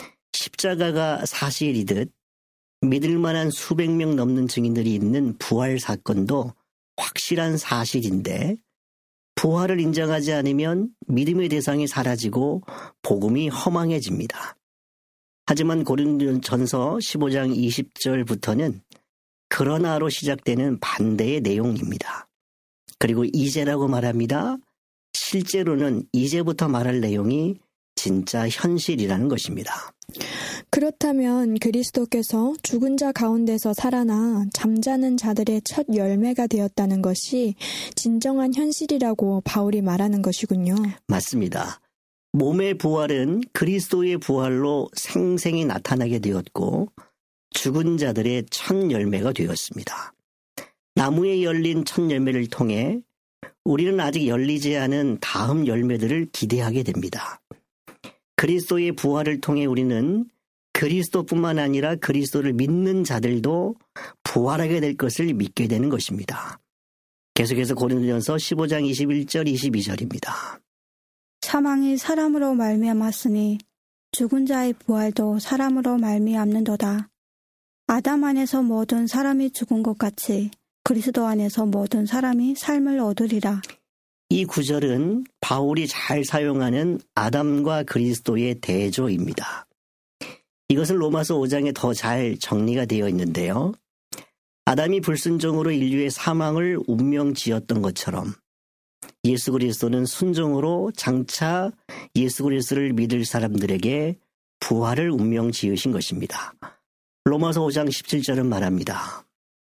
십자가가 사실이듯 믿을 만한 수백 명 넘는 증인들이 있는 부활 사건도 확실한 사실인데 부활을 인정하지 않으면 믿음의 대상이 사라지고 복음이 허망해집니다. 하지만 고린도전서 십오 장 이십 절부터는 그러나로 시작되는 반대의 내용입니다. 그리고 이제라고 말합니다. 실제로는 이제부터 말할 내용이 진짜 현실이라는 것입니다. 그렇다면 그리스도께서 죽은 자 가운데서 살아나 잠자는 자들의 첫 열매가 되었다는 것이 진정한 현실이라고 바울이 말하는 것이군요. 맞습니다. 몸의 부활은 그리스도의 부활로 생생히 나타나게 되었고 죽은 자들의 첫 열매가 되었습니다. 나무에 열린 첫 열매를 통해 우리는 아직 열리지 않은 다음 열매들을 기대하게 됩니다. 그리스도의 부활을 통해 우리는 그리스도뿐만 아니라 그리스도를 믿는 자들도 부활하게 될 것을 믿게 되는 것입니다. 계속해서 고린도전서 십오 장 이십일 절 이십이 절입니다. 사망이 사람으로 말미암았으니 죽은 자의 부활도 사람으로 말미암는도다. 아담 안에서 모든 사람이 죽은 것 같이 그리스도 안에서 모든 사람이 삶을 얻으리라. 이 구절은 바울이 잘 사용하는 아담과 그리스도의 대조입니다. 이것은 로마서 오 장에 더 잘 정리가 되어 있는데요. 아담이 불순종으로 인류의 사망을 운명지었던 것처럼 예수 그리스도는 순종으로 장차 예수 그리스도를 믿을 사람들에게 부활을 운명지으신 것입니다. 로마서 오 장 십칠 절은 말합니다.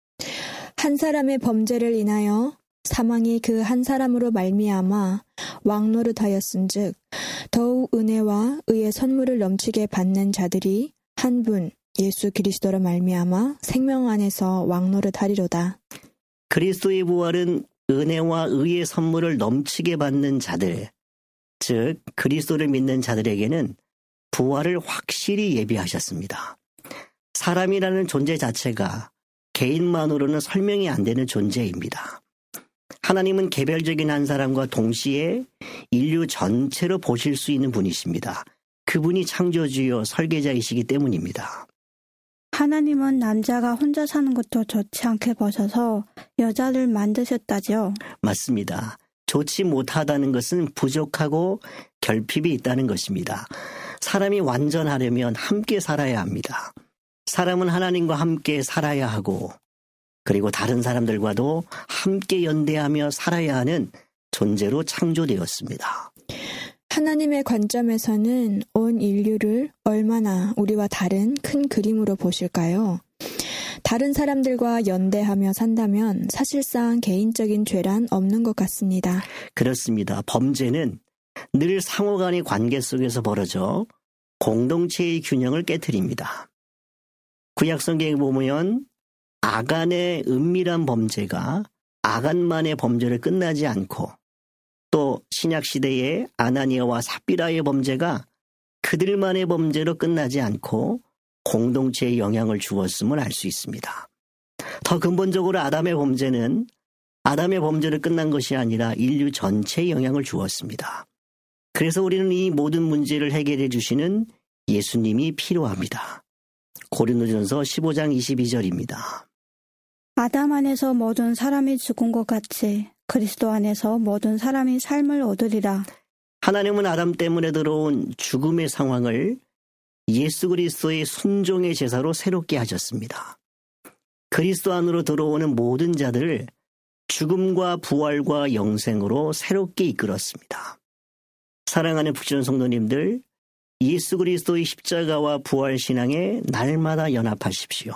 한 사람의 범죄를 인하여 사망이 그 한 사람으로 말미암아 왕노릇하였은즉 더욱 은혜와 의의 선물을 넘치게 받는 자들이 한 분 예수 그리스도로 말미암아 생명 안에서 왕노릇하리로다. 그리스도의 부활은 은혜와 의의 선물을 넘치게 받는 자들, 즉 그리스도를 믿는 자들에게는 부활을 확실히 예비하셨습니다. 사람이라는 존재 자체가 개인만으로는 설명이 안 되는 존재입니다. 하나님은 개별적인 한 사람과 동시에 인류 전체로 보실 수 있는 분이십니다. 그분이 창조주요 설계자이시기 때문입니다. 하나님은 남자가 혼자 사는 것도 좋지 않게 보셔서 여자를 만드셨다죠. 맞습니다. 좋지 못하다는 것은 부족하고 결핍이 있다는 것입니다. 사람이 완전하려면 함께 살아야 합니다. 사람은 하나님과 함께 살아야 하고 그리고 다른 사람들과도 함께 연대하며 살아야 하는 존재로 창조되었습니다. 하나님의 관점에서는 온 인류를 얼마나 우리와 다른 큰 그림으로 보실까요? 다른 사람들과 연대하며 산다면 사실상 개인적인 죄란 없는 것 같습니다. 그렇습니다. 범죄는 늘 상호 간의 관계 속에서 벌어져 공동체의 균형을 깨트립니다. 구약 성경에 보면 아간의 은밀한 범죄가 아간만의 범죄를 끝나지 않고 또 신약 시대의 아나니아와 삽비라의 범죄가 그들만의 범죄로 끝나지 않고 공동체에 영향을 주었음을 알 수 있습니다. 더 근본적으로 아담의 범죄는 아담의 범죄로 끝난 것이 아니라 인류 전체에 영향을 주었습니다. 그래서 우리는 이 모든 문제를 해결해 주시는 예수님이 필요합니다. 고린도전서 십오 장 이십이 절입니다. 아담 안에서 모든 사람이 죽은 것 같이 그리스도 안에서 모든 사람이 삶을 얻으리라. 하나님은 아담 때문에 들어온 죽음의 상황을 예수 그리스도의 순종의 제사로 새롭게 하셨습니다. 그리스도 안으로 들어오는 모든 자들을 죽음과 부활과 영생으로 새롭게 이끌었습니다. 사랑하는 북지원 성도님들, 예수 그리스도의 십자가와 부활 신앙에 날마다 연합하십시오.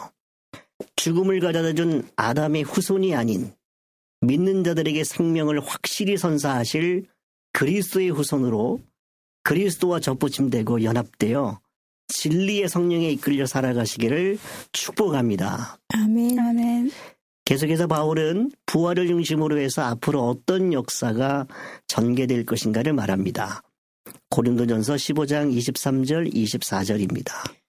죽음을 가져다준 아담의 후손이 아닌 믿는 자들에게 생명을 확실히 선사하실 그리스도의 후손으로 그리스도와 접붙임되고 연합되어 진리의 성령에 이끌려 살아가시기를 축복합니다. 아멘. 아멘. 계속해서 바울은 부활을 중심으로 해서 앞으로 어떤 역사가 전개될 것인가를 말합니다. 고린도전서 십오 장 이십삼 절 이십사 절입니다.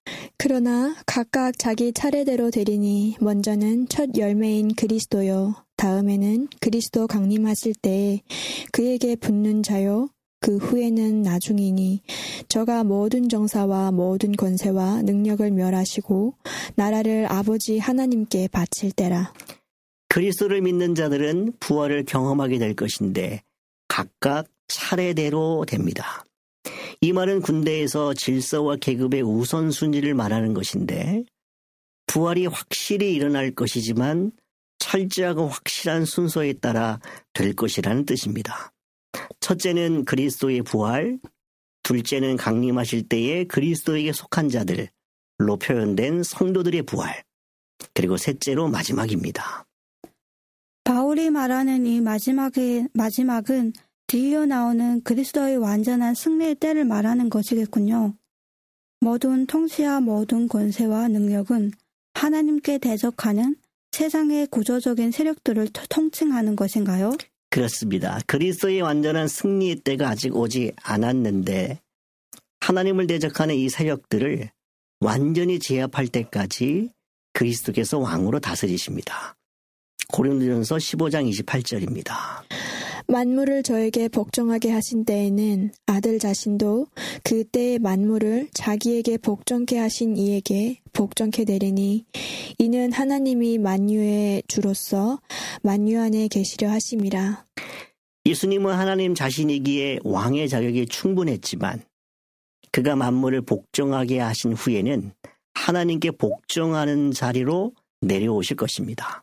그러나 각각 자기 차례대로 되리니 먼저는 첫 열매인 그리스도요. 다음에는 그리스도 강림하실 때에 그에게 붙는 자요. 그 후에는 나중이니 저가 모든 정사와 모든 권세와 능력을 멸하시고 나라를 아버지 하나님께 바칠 때라. 그리스도를 믿는 자들은 부활을 경험하게 될 것인데 각각 차례대로 됩니다. 이 말은 군대에서 질서와 계급의 우선순위를 말하는 것인데 부활이 확실히 일어날 것이지만 철저하고 확실한 순서에 따라 될 것이라는 뜻입니다. 첫째는 그리스도의 부활, 둘째는 강림하실 때에 그리스도에게 속한 자들로 표현된 성도들의 부활, 그리고 셋째로 마지막입니다. 바울이 말하는 이 마지막의, 마지막은 뒤이어 나오는 그리스도의 완전한 승리의 때를 말하는 것이겠군요. 모든 통치와 모든 권세와 능력은 하나님께 대적하는 세상의 구조적인 세력들을 통칭하는 것인가요? 그렇습니다. 그리스도의 완전한 승리의 때가 아직 오지 않았는데 하나님을 대적하는 이 세력들을 완전히 제압할 때까지 그리스도께서 왕으로 다스리십니다. 고린도전서 십오 장 이십팔 절입니다. 만물을 저에게 복종하게 하신 때에는 아들 자신도 그 때의 만물을 자기에게 복종케 하신 이에게 복종케 되리니 이는 하나님이 만유의 주로서 만유 안에 계시려 하심이라. 예수님은 하나님 자신이기에 왕의 자격이 충분했지만 그가 만물을 복종하게 하신 후에는 하나님께 복종하는 자리로 내려오실 것입니다.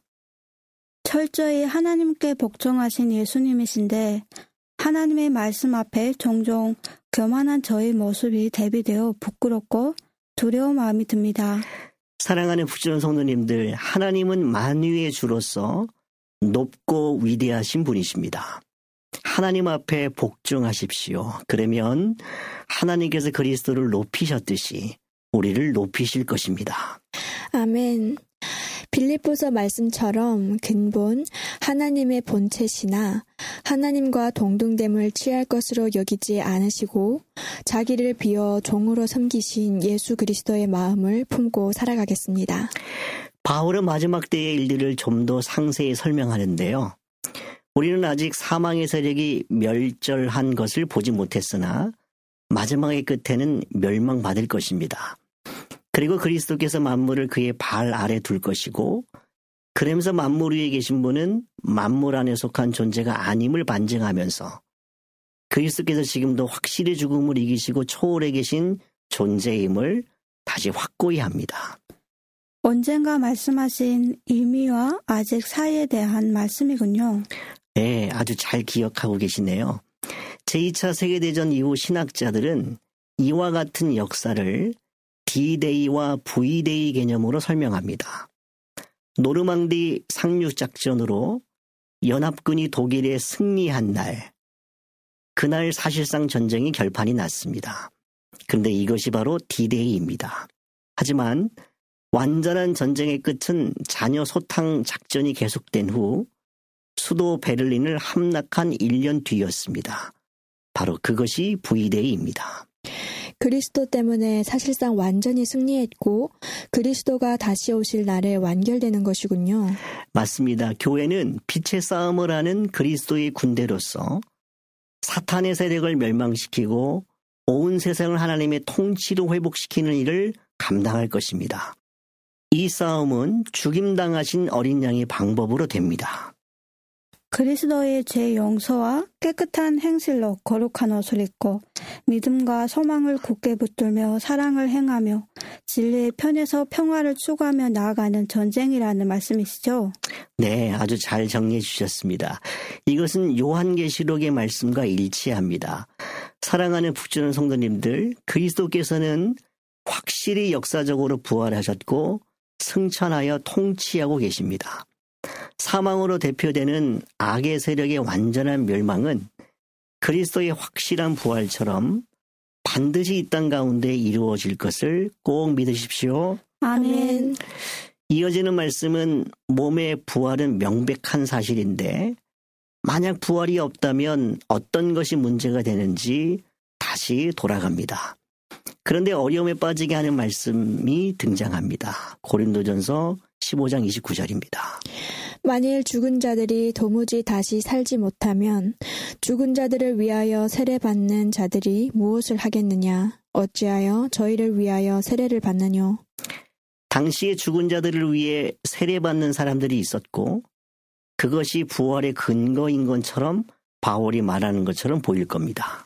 철저히 하나님께 복종하신 예수님이신데 하나님의 말씀 앞에 종종 교만한 저의 모습이 대비되어 부끄럽고 두려운 마음이 듭니다. 사랑하는 북지원 성도님들, 하나님은 만유의 주로서 높고 위대하신 분이십니다. 하나님 앞에 복종하십시오. 그러면 하나님께서 그리스도를 높이셨듯이 우리를 높이실 것입니다. 아멘. 빌립보서 말씀처럼 근본 하나님의 본체시나 하나님과 동등됨을 취할 것으로 여기지 않으시고 자기를 비워 종으로 섬기신 예수 그리스도의 마음을 품고 살아가겠습니다. 바울은 마지막 때의 일들을 좀 더 상세히 설명하는데요. 우리는 아직 사망의 세력이 멸절한 것을 보지 못했으나 마지막의 끝에는 멸망받을 것입니다. 그리고 그리스도께서 만물을 그의 발 아래 둘 것이고 그러면서 만물 위에 계신 분은 만물 안에 속한 존재가 아님을 반증하면서 그리스도께서 지금도 확실히 죽음을 이기시고 초월해 계신 존재임을 다시 확고히 합니다. 언젠가 말씀하신 이미와 아직 사이에 대한 말씀이군요. 네, 아주 잘 기억하고 계시네요. 제이 차 세계대전 이후 신학자들은 이와 같은 역사를 디데이와 브이데이 개념으로 설명합니다. 노르망디 상륙작전으로 연합군이 독일에 승리한 날, 그날 사실상 전쟁이 결판이 났습니다. 그런데 이것이 바로 디데이입니다. 하지만 완전한 전쟁의 끝은 잔여 소탕 작전이 계속된 후 수도 베를린을 함락한 일 년 뒤였습니다. 바로 그것이 브이데이입니다. 그리스도 때문에 사실상 완전히 승리했고 그리스도가 다시 오실 날에 완결되는 것이군요. 맞습니다. 교회는 빛의 싸움을 하는 그리스도의 군대로서 사탄의 세력을 멸망시키고 온 세상을 하나님의 통치로 회복시키는 일을 감당할 것입니다. 이 싸움은 죽임당하신 어린 양의 방법으로 됩니다. 그리스도의 죄 용서와 깨끗한 행실로 거룩한 옷을 입고 믿음과 소망을 굳게 붙들며 사랑을 행하며 진리의 편에서 평화를 추구하며 나아가는 전쟁이라는 말씀이시죠? 네, 아주 잘 정리해 주셨습니다. 이것은 요한계시록의 말씀과 일치합니다. 사랑하는 북주는 성도님들, 그리스도께서는 확실히 역사적으로 부활하셨고 승천하여 통치하고 계십니다. 사망으로 대표되는 악의 세력의 완전한 멸망은 그리스도의 확실한 부활처럼 반드시 이 땅 가운데 이루어질 것을 꼭 믿으십시오. 아멘. 이어지는 말씀은 몸의 부활은 명백한 사실인데 만약 부활이 없다면 어떤 것이 문제가 되는지 다시 돌아갑니다. 그런데 어려움에 빠지게 하는 말씀이 등장합니다. 고린도전서 십오 장 이십구 절입니다. 만일 죽은 자들이 도무지 다시 살지 못하면 죽은 자들을 위하여 세례받는 자들이 무엇을 하겠느냐? 어찌하여 저희를 위하여 세례를 받느뇨? 당시에 죽은 자들을 위해 세례받는 사람들이 있었고 그것이 부활의 근거인 것처럼 바울이 말하는 것처럼 보일 겁니다.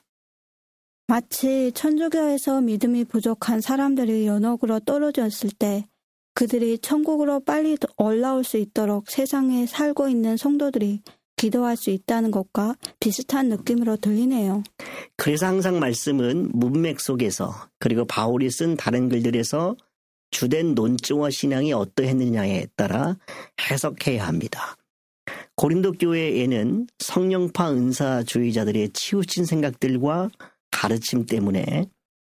마치 천주교에서 믿음이 부족한 사람들이 연옥으로 떨어졌을 때 그들이 천국으로 빨리 올라올 수 있도록 세상에 살고 있는 성도들이 기도할 수 있다는 것과 비슷한 느낌으로 들리네요. 그래서 항상 말씀은 문맥 속에서 그리고 바울이 쓴 다른 글들에서 주된 논조와 신앙이 어떠했느냐에 따라 해석해야 합니다. 고린도 교회에는 성령파 은사주의자들의 치우친 생각들과 가르침 때문에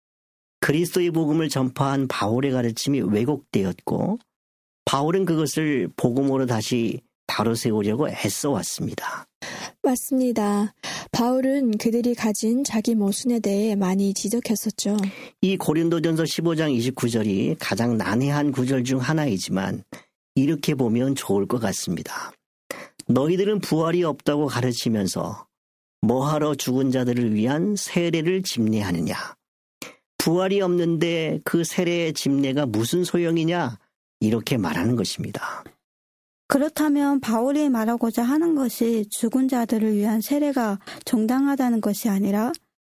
그리스도의 복음을 전파한 바울의 가르침이 왜곡되었고 바울은 그것을 복음으로 다시 바로 세우려고 애써 왔습니다. 맞습니다. 바울은 그들이 가진 자기 모순에 대해 많이 지적했었죠. 이 고린도전서 십오 장 이십구 절이 가장 난해한 구절 중 하나이지만 이렇게 보면 좋을 것 같습니다. 너희들은 부활이 없다고 가르치면서 뭐하러 죽은 자들을 위한 세례를 집례하느냐? 부활이 없는데 그 세례의 집례가 무슨 소용이냐? 이렇게 말하는 것입니다. 그렇다면 바울이 말하고자 하는 것이 죽은 자들을 위한 세례가 정당하다는 것이 아니라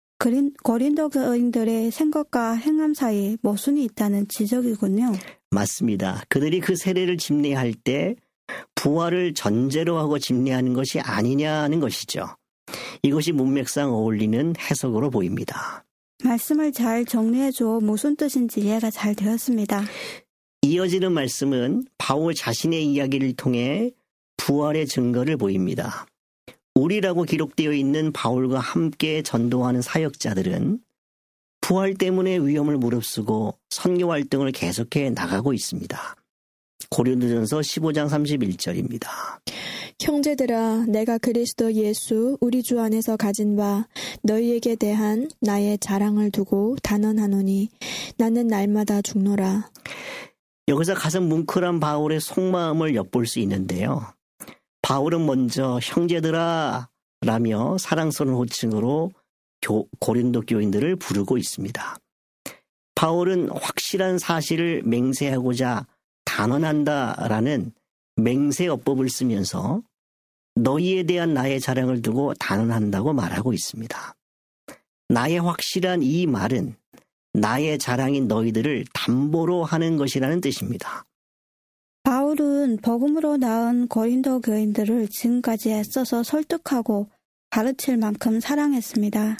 고린도 교인들의 생각과 행함 사이에 모순이 있다는 지적이군요. 맞습니다. 그들이 그 세례를 집례할 때 부활을 전제로 하고 집례하는 것이 아니냐는 것이죠. 이것이 문맥상 어울리는 해석으로 보입니다. 말씀을 잘 정리해 주어 무슨 뜻인지 이해가 잘 되었습니다. 이어지는 말씀은 바울 자신의 이야기를 통해 부활의 증거를 보입니다. 우리라고 기록되어 있는 바울과 함께 전도하는 사역자들은 부활 때문에 위험을 무릅쓰고 선교 활동을 계속해 나가고 있습니다. 고린도전서 십오 장 삼십일 절입니다. 형제들아, 내가 그리스도 예수 우리 주 안에서 가진 바 너희에게 대한 나의 자랑을 두고 단언하노니 나는 날마다 죽노라. 여기서 가슴 뭉클한 바울의 속마음을 엿볼 수 있는데요. 바울은 먼저 형제들아 라며 사랑스러운 호칭으로 교, 고린도 교인들을 부르고 있습니다. 바울은 확실한 사실을 맹세하고자 단언한다라는 맹세어법을 쓰면서 너희에 대한 나의 자랑을 두고 단언한다고 말하고 있습니다. 나의 확실한 이 말은 나의 자랑인 너희들을 담보로 하는 것이라는 뜻입니다. 바울은 복음으로 낳은 고린도 교인들을 지금까지 애써서 설득하고 가르칠 만큼 사랑했습니다.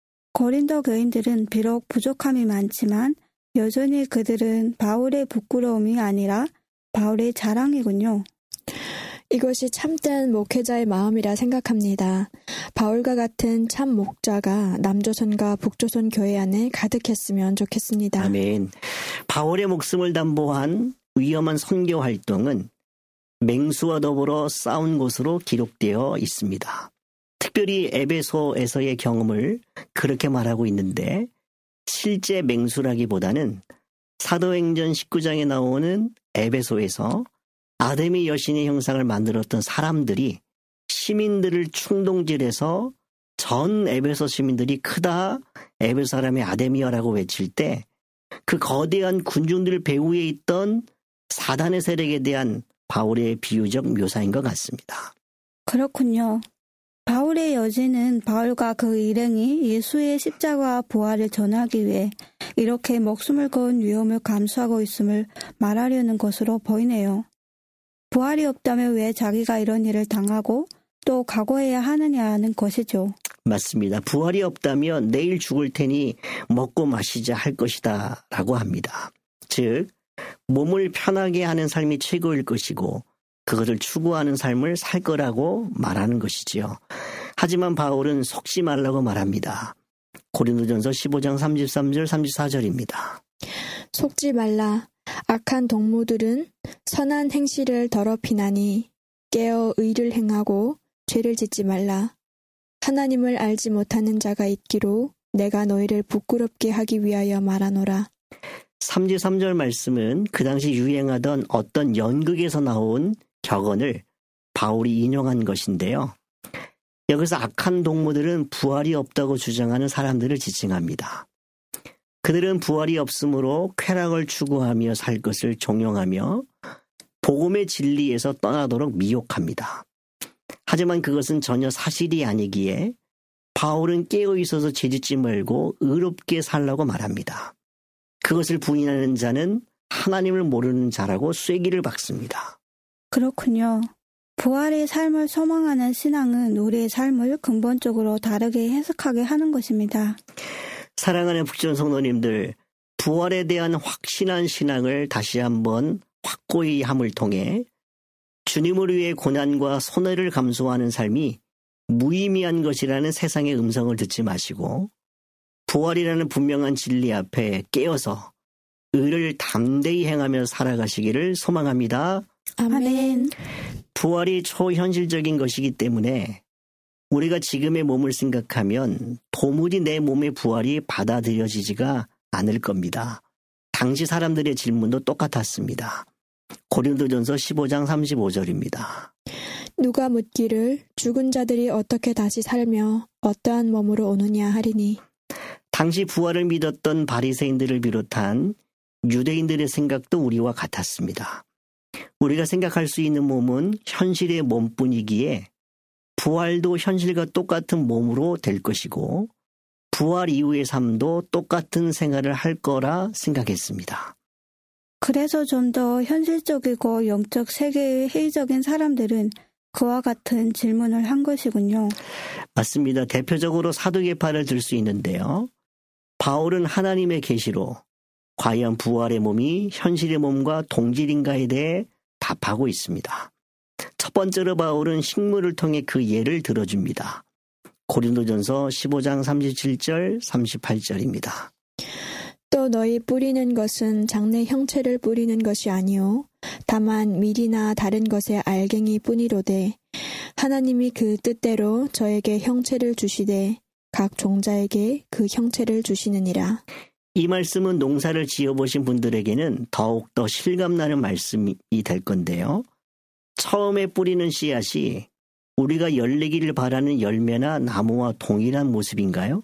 고린도 교인들은 비록 부족함이 많지만 여전히 그들은 바울의 부끄러움이 아니라 바울의 자랑이군요. 이것이 참된 목회자의 마음이라 생각합니다. 바울과 같은 참 목자가 남조선과 북조선 교회 안에 가득했으면 좋겠습니다. 아멘. 바울의 목숨을 담보한 위험한 선교 활동은 맹수와 더불어 싸운 것으로 기록되어 있습니다. 특별히 에베소에서의 경험을 그렇게 말하고 있는데 실제 맹수라기보다는 사도행전 십구 장에 나오는 에베소에서 아데미 여신의 형상을 만들었던 사람들이 시민들을 충동질해서 전 에베소 시민들이 크다 에베소 사람의 아데미어라고 외칠 때 그 거대한 군중들 배후에 있던 사단의 세력에 대한 바울의 비유적 묘사인 것 같습니다. 그렇군요. 바울의 여진은 바울과 그 일행이 예수의 십자가와 부활을 전하기 위해 이렇게 목숨을 건 위험을 감수하고 있음을 말하려는 것으로 보이네요. 부활이 없다면 왜 자기가 이런 일을 당하고 또 각오해야 하느냐는 것이죠. 맞습니다. 부활이 없다면 내일 죽을 테니 먹고 마시자 할 것이다 라고 합니다. 즉 몸을 편하게 하는 삶이 최고일 것이고 그것을 추구하는 삶을 살 거라고 말하는 것이지요. 하지만 바울은 속지 말라고 말합니다. 고린도전서 십오 장 삼십삼 절 삼십사 절입니다. 속지 말라. 악한 동무들은 선한 행실을 더럽히나니 깨어 의를 행하고 죄를 짓지 말라. 하나님을 알지 못하는 자가 있기로 내가 너희를 부끄럽게 하기 위하여 말하노라. 삼십삼 절 말씀은 그 당시 유행하던 어떤 연극에서 나온 격언을 바울이 인용한 것인데요. 여기서 악한 동무들은 부활이 없다고 주장하는 사람들을 지칭합니다. 그들은 부활이 없으므로 쾌락을 추구하며 살 것을 종용하며 복음의 진리에서 떠나도록 미혹합니다. 하지만 그것은 전혀 사실이 아니기에 바울은 깨어 있어서 죄짓지 말고 의롭게 살라고 말합니다. 그것을 부인하는 자는 하나님을 모르는 자라고 쐐기를 박습니다. 그렇군요. 부활의 삶을 소망하는 신앙은 우리의 삶을 근본적으로 다르게 해석하게 하는 것입니다. 사랑하는 북전 성도님들, 부활에 대한 확신한 신앙을 다시 한번 확고히 함을 통해 주님을 위해 고난과 손해를 감수하는 삶이 무의미한 것이라는 세상의 음성을 듣지 마시고 부활이라는 분명한 진리 앞에 깨어서 의를 담대히 행하며 살아가시기를 소망합니다. 아멘. 부활이 초현실적인 것이기 때문에 우리가 지금의 몸을 생각하면 도무지 내 몸의 부활이 받아들여지지가 않을 겁니다. 당시 사람들의 질문도 똑같았습니다. 고린도전서 십오 장 삼십오 절입니다. 누가 묻기를 죽은 자들이 어떻게 다시 살며 어떠한 몸으로 오느냐 하리니. 당시 부활을 믿었던 바리새인들을 비롯한 유대인들의 생각도 우리와 같았습니다. 우리가 생각할 수 있는 몸은 현실의 몸뿐이기에 부활도 현실과 똑같은 몸으로 될 것이고 부활 이후의 삶도 똑같은 생활을 할 거라 생각했습니다. 그래서 좀 더 현실적이고 영적 세계의 회의적인 사람들은 그와 같은 질문을 한 것이군요. 맞습니다. 대표적으로 사두개파를 들 수 있는데요. 바울은 하나님의 계시로 과연 부활의 몸이 현실의 몸과 동질인가에 대해 답하고 있습니다. 첫 번째로 바울은 식물을 통해 그 예를 들어줍니다. 고린도전서 십오 장 삼십칠 절 삼십팔 절입니다. 또 너희 뿌리는 것은 장래 형체를 뿌리는 것이 아니요 다만 밀이나 다른 것의 알갱이 뿐이로되 하나님이 그 뜻대로 저에게 형체를 주시되 각 종자에게 그 형체를 주시느니라. 이 말씀은 농사를 지어보신 분들에게는 더욱더 실감나는 말씀이 될 건데요. 처음에 뿌리는 씨앗이 우리가 열리기를 바라는 열매나 나무와 동일한 모습인가요?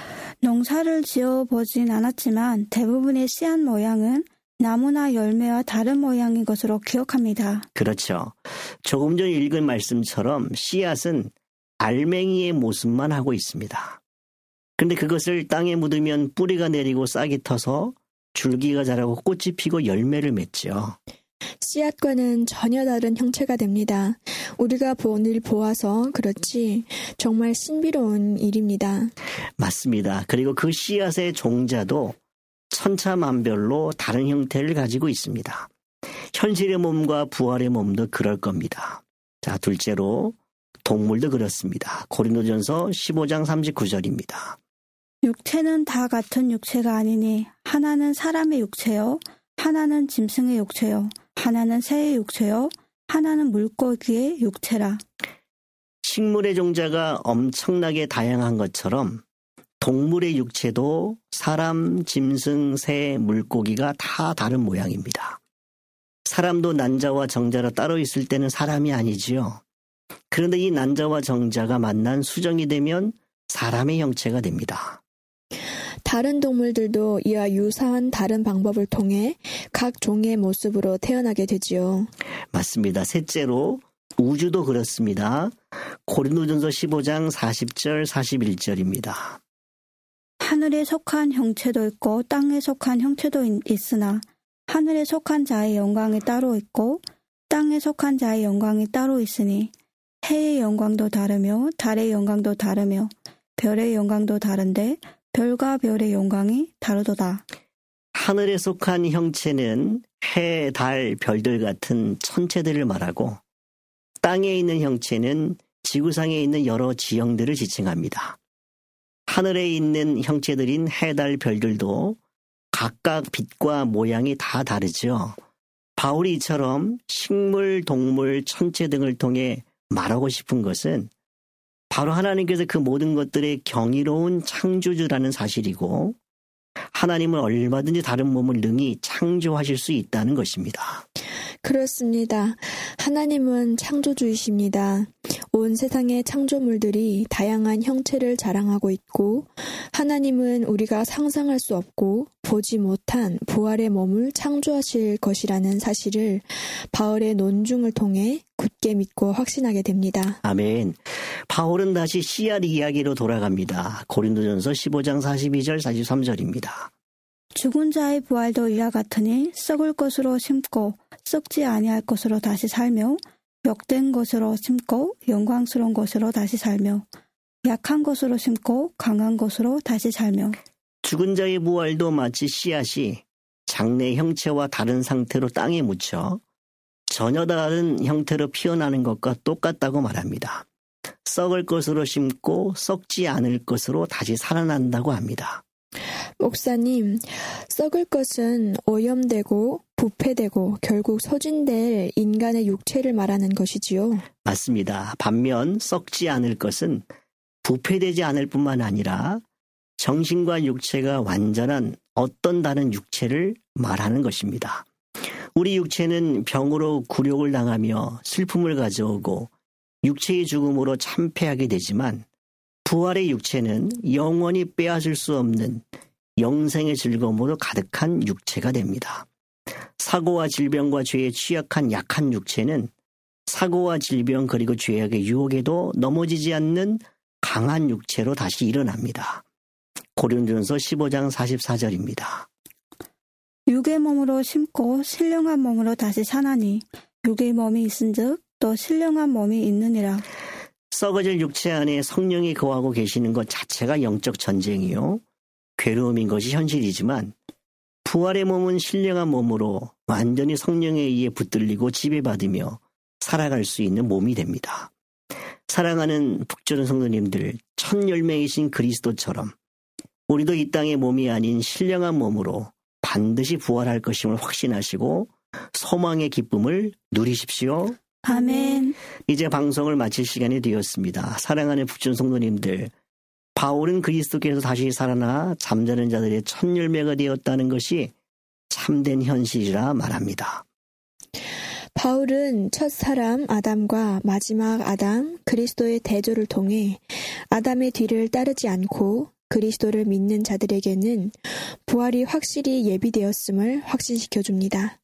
농사를 지어보진 않았지만 대부분의 씨앗 모양은 나무나 열매와 다른 모양인 것으로 기억합니다. 그렇죠. 조금 전 읽은 말씀처럼 씨앗은 알맹이의 모습만 하고 있습니다. 그런데 그것을 땅에 묻으면 뿌리가 내리고 싹이 터서 줄기가 자라고 꽃이 피고 열매를 맺죠. 씨앗과는 전혀 다른 형체가 됩니다. 우리가 오늘 보아서 그렇지 정말 신비로운 일입니다. 맞습니다. 그리고 그 씨앗의 종자도 천차만별로 다른 형태를 가지고 있습니다. 현실의 몸과 부활의 몸도 그럴 겁니다. 자, 둘째로 동물도 그렇습니다. 고린도전서 십오 장 삼십구 절입니다. 육체는 다 같은 육체가 아니니 하나는 사람의 육체요, 하나는 짐승의 육체요, 하나는 새의 육체요, 하나는 물고기의 육체라. 식물의 종자가 엄청나게 다양한 것처럼 동물의 육체도 사람, 짐승, 새, 물고기가 다 다른 모양입니다. 사람도 난자와 정자로 따로 있을 때는 사람이 아니지요. 그런데 이 난자와 정자가 만난 수정이 되면 사람의 형체가 됩니다. 다른 동물들도 이와 유사한 다른 방법을 통해 각 종의 모습으로 태어나게 되지요. 맞습니다. 셋째로 우주도 그렇습니다. 고린도전서 십오 장 사십 절 사십일 절입니다. 하늘에 속한 형체도 있고 땅에 속한 형체도 있으나 하늘에 속한 자의 영광이 따로 있고 땅에 속한 자의 영광이 따로 있으니 해의 영광도 다르며 달의 영광도 다르며 별의 영광도 다른데 별과 별의 영광이 다르도다. 하늘에 속한 형체는 해, 달, 별들 같은 천체들을 말하고 땅에 있는 형체는 지구상에 있는 여러 지형들을 지칭합니다. 하늘에 있는 형체들인 해, 달, 별들도 각각 빛과 모양이 다 다르죠. 바울이 이처럼 식물, 동물, 천체 등을 통해 말하고 싶은 것은 바로 하나님께서 그 모든 것들의 경이로운 창조주라는 사실이고 하나님은 얼마든지 다른 몸을 능히 창조하실 수 있다는 것입니다. 그렇습니다. 하나님은 창조주이십니다. 온 세상의 창조물들이 다양한 형체를 자랑하고 있고 하나님은 우리가 상상할 수 없고 보지 못한 부활의 몸을 창조하실 것이라는 사실을 바울의 논중을 통해 굳게 믿고 확신하게 됩니다. 아멘. 바울은 다시 씨앗 이야기로 돌아갑니다. 고린도전서 십오 장 사십이 절 사십삼 절입니다. 죽은 자의 부활도 이와 같으니 썩을 것으로 심고 썩지 아니할 것으로 다시 살며 역된 것으로 심고 영광스러운 것으로 다시 살며 약한 것으로 심고 강한 것으로 다시 살며. 죽은 자의 부활도 마치 씨앗이 장래 형체와 다른 상태로 땅에 묻혀 전혀 다른 형태로 피어나는 것과 똑같다고 말합니다. 썩을 것으로 심고 썩지 않을 것으로 다시 살아난다고 합니다. 목사님, 썩을 것은 오염되고 부패되고 결국 소진될 인간의 육체를 말하는 것이지요. 맞습니다. 반면 썩지 않을 것은 부패되지 않을 뿐만 아니라 정신과 육체가 완전한 어떤 다른 육체를 말하는 것입니다. 우리 육체는 병으로 굴욕을 당하며 슬픔을 가져오고 육체의 죽음으로 참패하게 되지만 부활의 육체는 영원히 빼앗을 수 없는 영생의 즐거움으로 가득한 육체가 됩니다. 사고와 질병과 죄에 취약한 약한 육체는 사고와 질병 그리고 죄악의 유혹에도 넘어지지 않는 강한 육체로 다시 일어납니다. 고린도전서 십오 장 사십사 절입니다. 육의 몸으로 심고 신령한 몸으로 다시 사나니 육의 몸이 있은즉 또 신령한 몸이 있느니라. 썩어질 육체 안에 성령이 거하고 계시는 것 자체가 영적 전쟁이요 괴로움인 것이 현실이지만 부활의 몸은 신령한 몸으로 완전히 성령에 의해 붙들리고 지배받으며 살아갈 수 있는 몸이 됩니다. 사랑하는 북조선 성도님들, 첫 열매이신 그리스도처럼 우리도 이 땅의 몸이 아닌 신령한 몸으로 반드시 부활할 것임을 확신하시고 소망의 기쁨을 누리십시오. 아멘. 이제 방송을 마칠 시간이 되었습니다. 사랑하는 북조선 성도님들, 바울은 그리스도께서 다시 살아나 잠자는 자들의 첫 열매가 되었다는 것이 참된 현실이라 말합니다. 바울은 첫 사람 아담과 마지막 아담 그리스도의 대조를 통해 아담의 뒤를 따르지 않고 그리스도를 믿는 자들에게는 부활이 확실히 예비되었음을 확신시켜줍니다.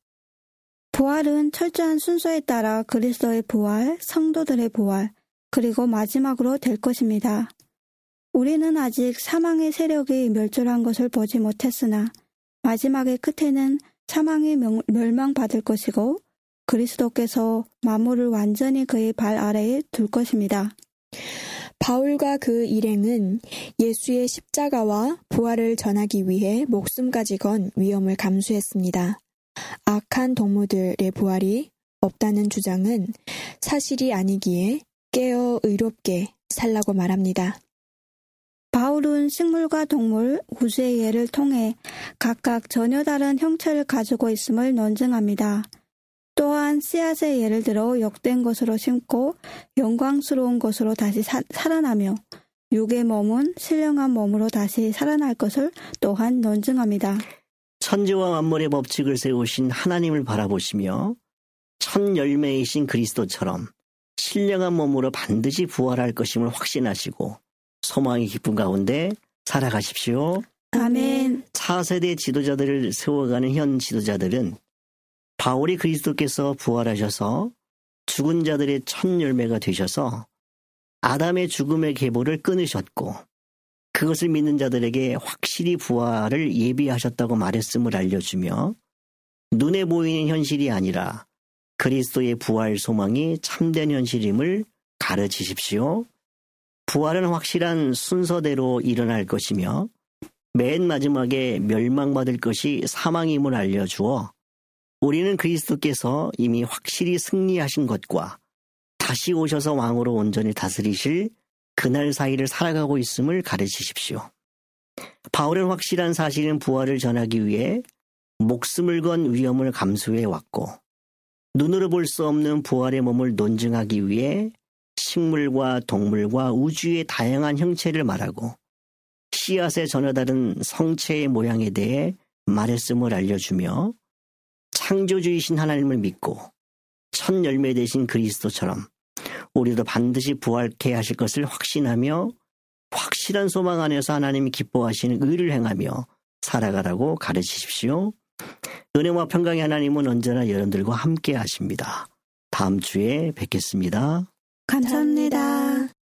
부활은 철저한 순서에 따라 그리스도의 부활, 성도들의 부활, 그리고 마지막으로 될 것입니다. 우리는 아직 사망의 세력이 멸절한 것을 보지 못했으나 마지막의 끝에는 사망이 멸망받을 것이고 그리스도께서 만물을 완전히 그의 발 아래에 둘 것입니다. 바울과 그 일행은 예수의 십자가와 부활을 전하기 위해 목숨까지 건 위험을 감수했습니다. 악한 동무들의 부활이 없다는 주장은 사실이 아니기에 깨어 의롭게 살라고 말합니다. 바울은 식물과 동물, 우주의 예를 통해 각각 전혀 다른 형체를 가지고 있음을 논증합니다. 또한 씨앗의 예를 들어 욕된 것으로 심고 영광스러운 것으로 다시 사, 살아나며 육의 몸은 신령한 몸으로 다시 살아날 것을 또한 논증합니다. 천지와 만물의 법칙을 세우신 하나님을 바라보시며 첫 열매이신 그리스도처럼 신령한 몸으로 반드시 부활할 것임을 확신하시고 소망의 기쁨 가운데 살아가십시오. 아멘. 차세대 지도자들을 세워가는 현 지도자들은 바울이 그리스도께서 부활하셔서 죽은 자들의 첫 열매가 되셔서 아담의 죽음의 계보를 끊으셨고 그것을 믿는 자들에게 확실히 부활을 예비하셨다고 말했음을 알려주며 눈에 보이는 현실이 아니라 그리스도의 부활 소망이 참된 현실임을 가르치십시오. 부활은 확실한 순서대로 일어날 것이며 맨 마지막에 멸망받을 것이 사망임을 알려주어 우리는 그리스도께서 이미 확실히 승리하신 것과 다시 오셔서 왕으로 온전히 다스리실 그날 사이를 살아가고 있음을 가르치십시오. 바울은 확실한 사실인 부활을 전하기 위해 목숨을 건 위험을 감수해 왔고 눈으로 볼 수 없는 부활의 몸을 논증하기 위해 식물과 동물과 우주의 다양한 형체를 말하고 씨앗에 전혀 다른 성체의 모양에 대해 말했음을 알려주며 창조주이신 하나님을 믿고 첫 열매 되신 그리스도처럼 우리도 반드시 부활케 하실 것을 확신하며 확실한 소망 안에서 하나님이 기뻐하시는 의를 행하며 살아가라고 가르치십시오. 은혜와 평강의 하나님은 언제나 여러분들과 함께 하십니다. 다음 주에 뵙겠습니다. 감사합니다.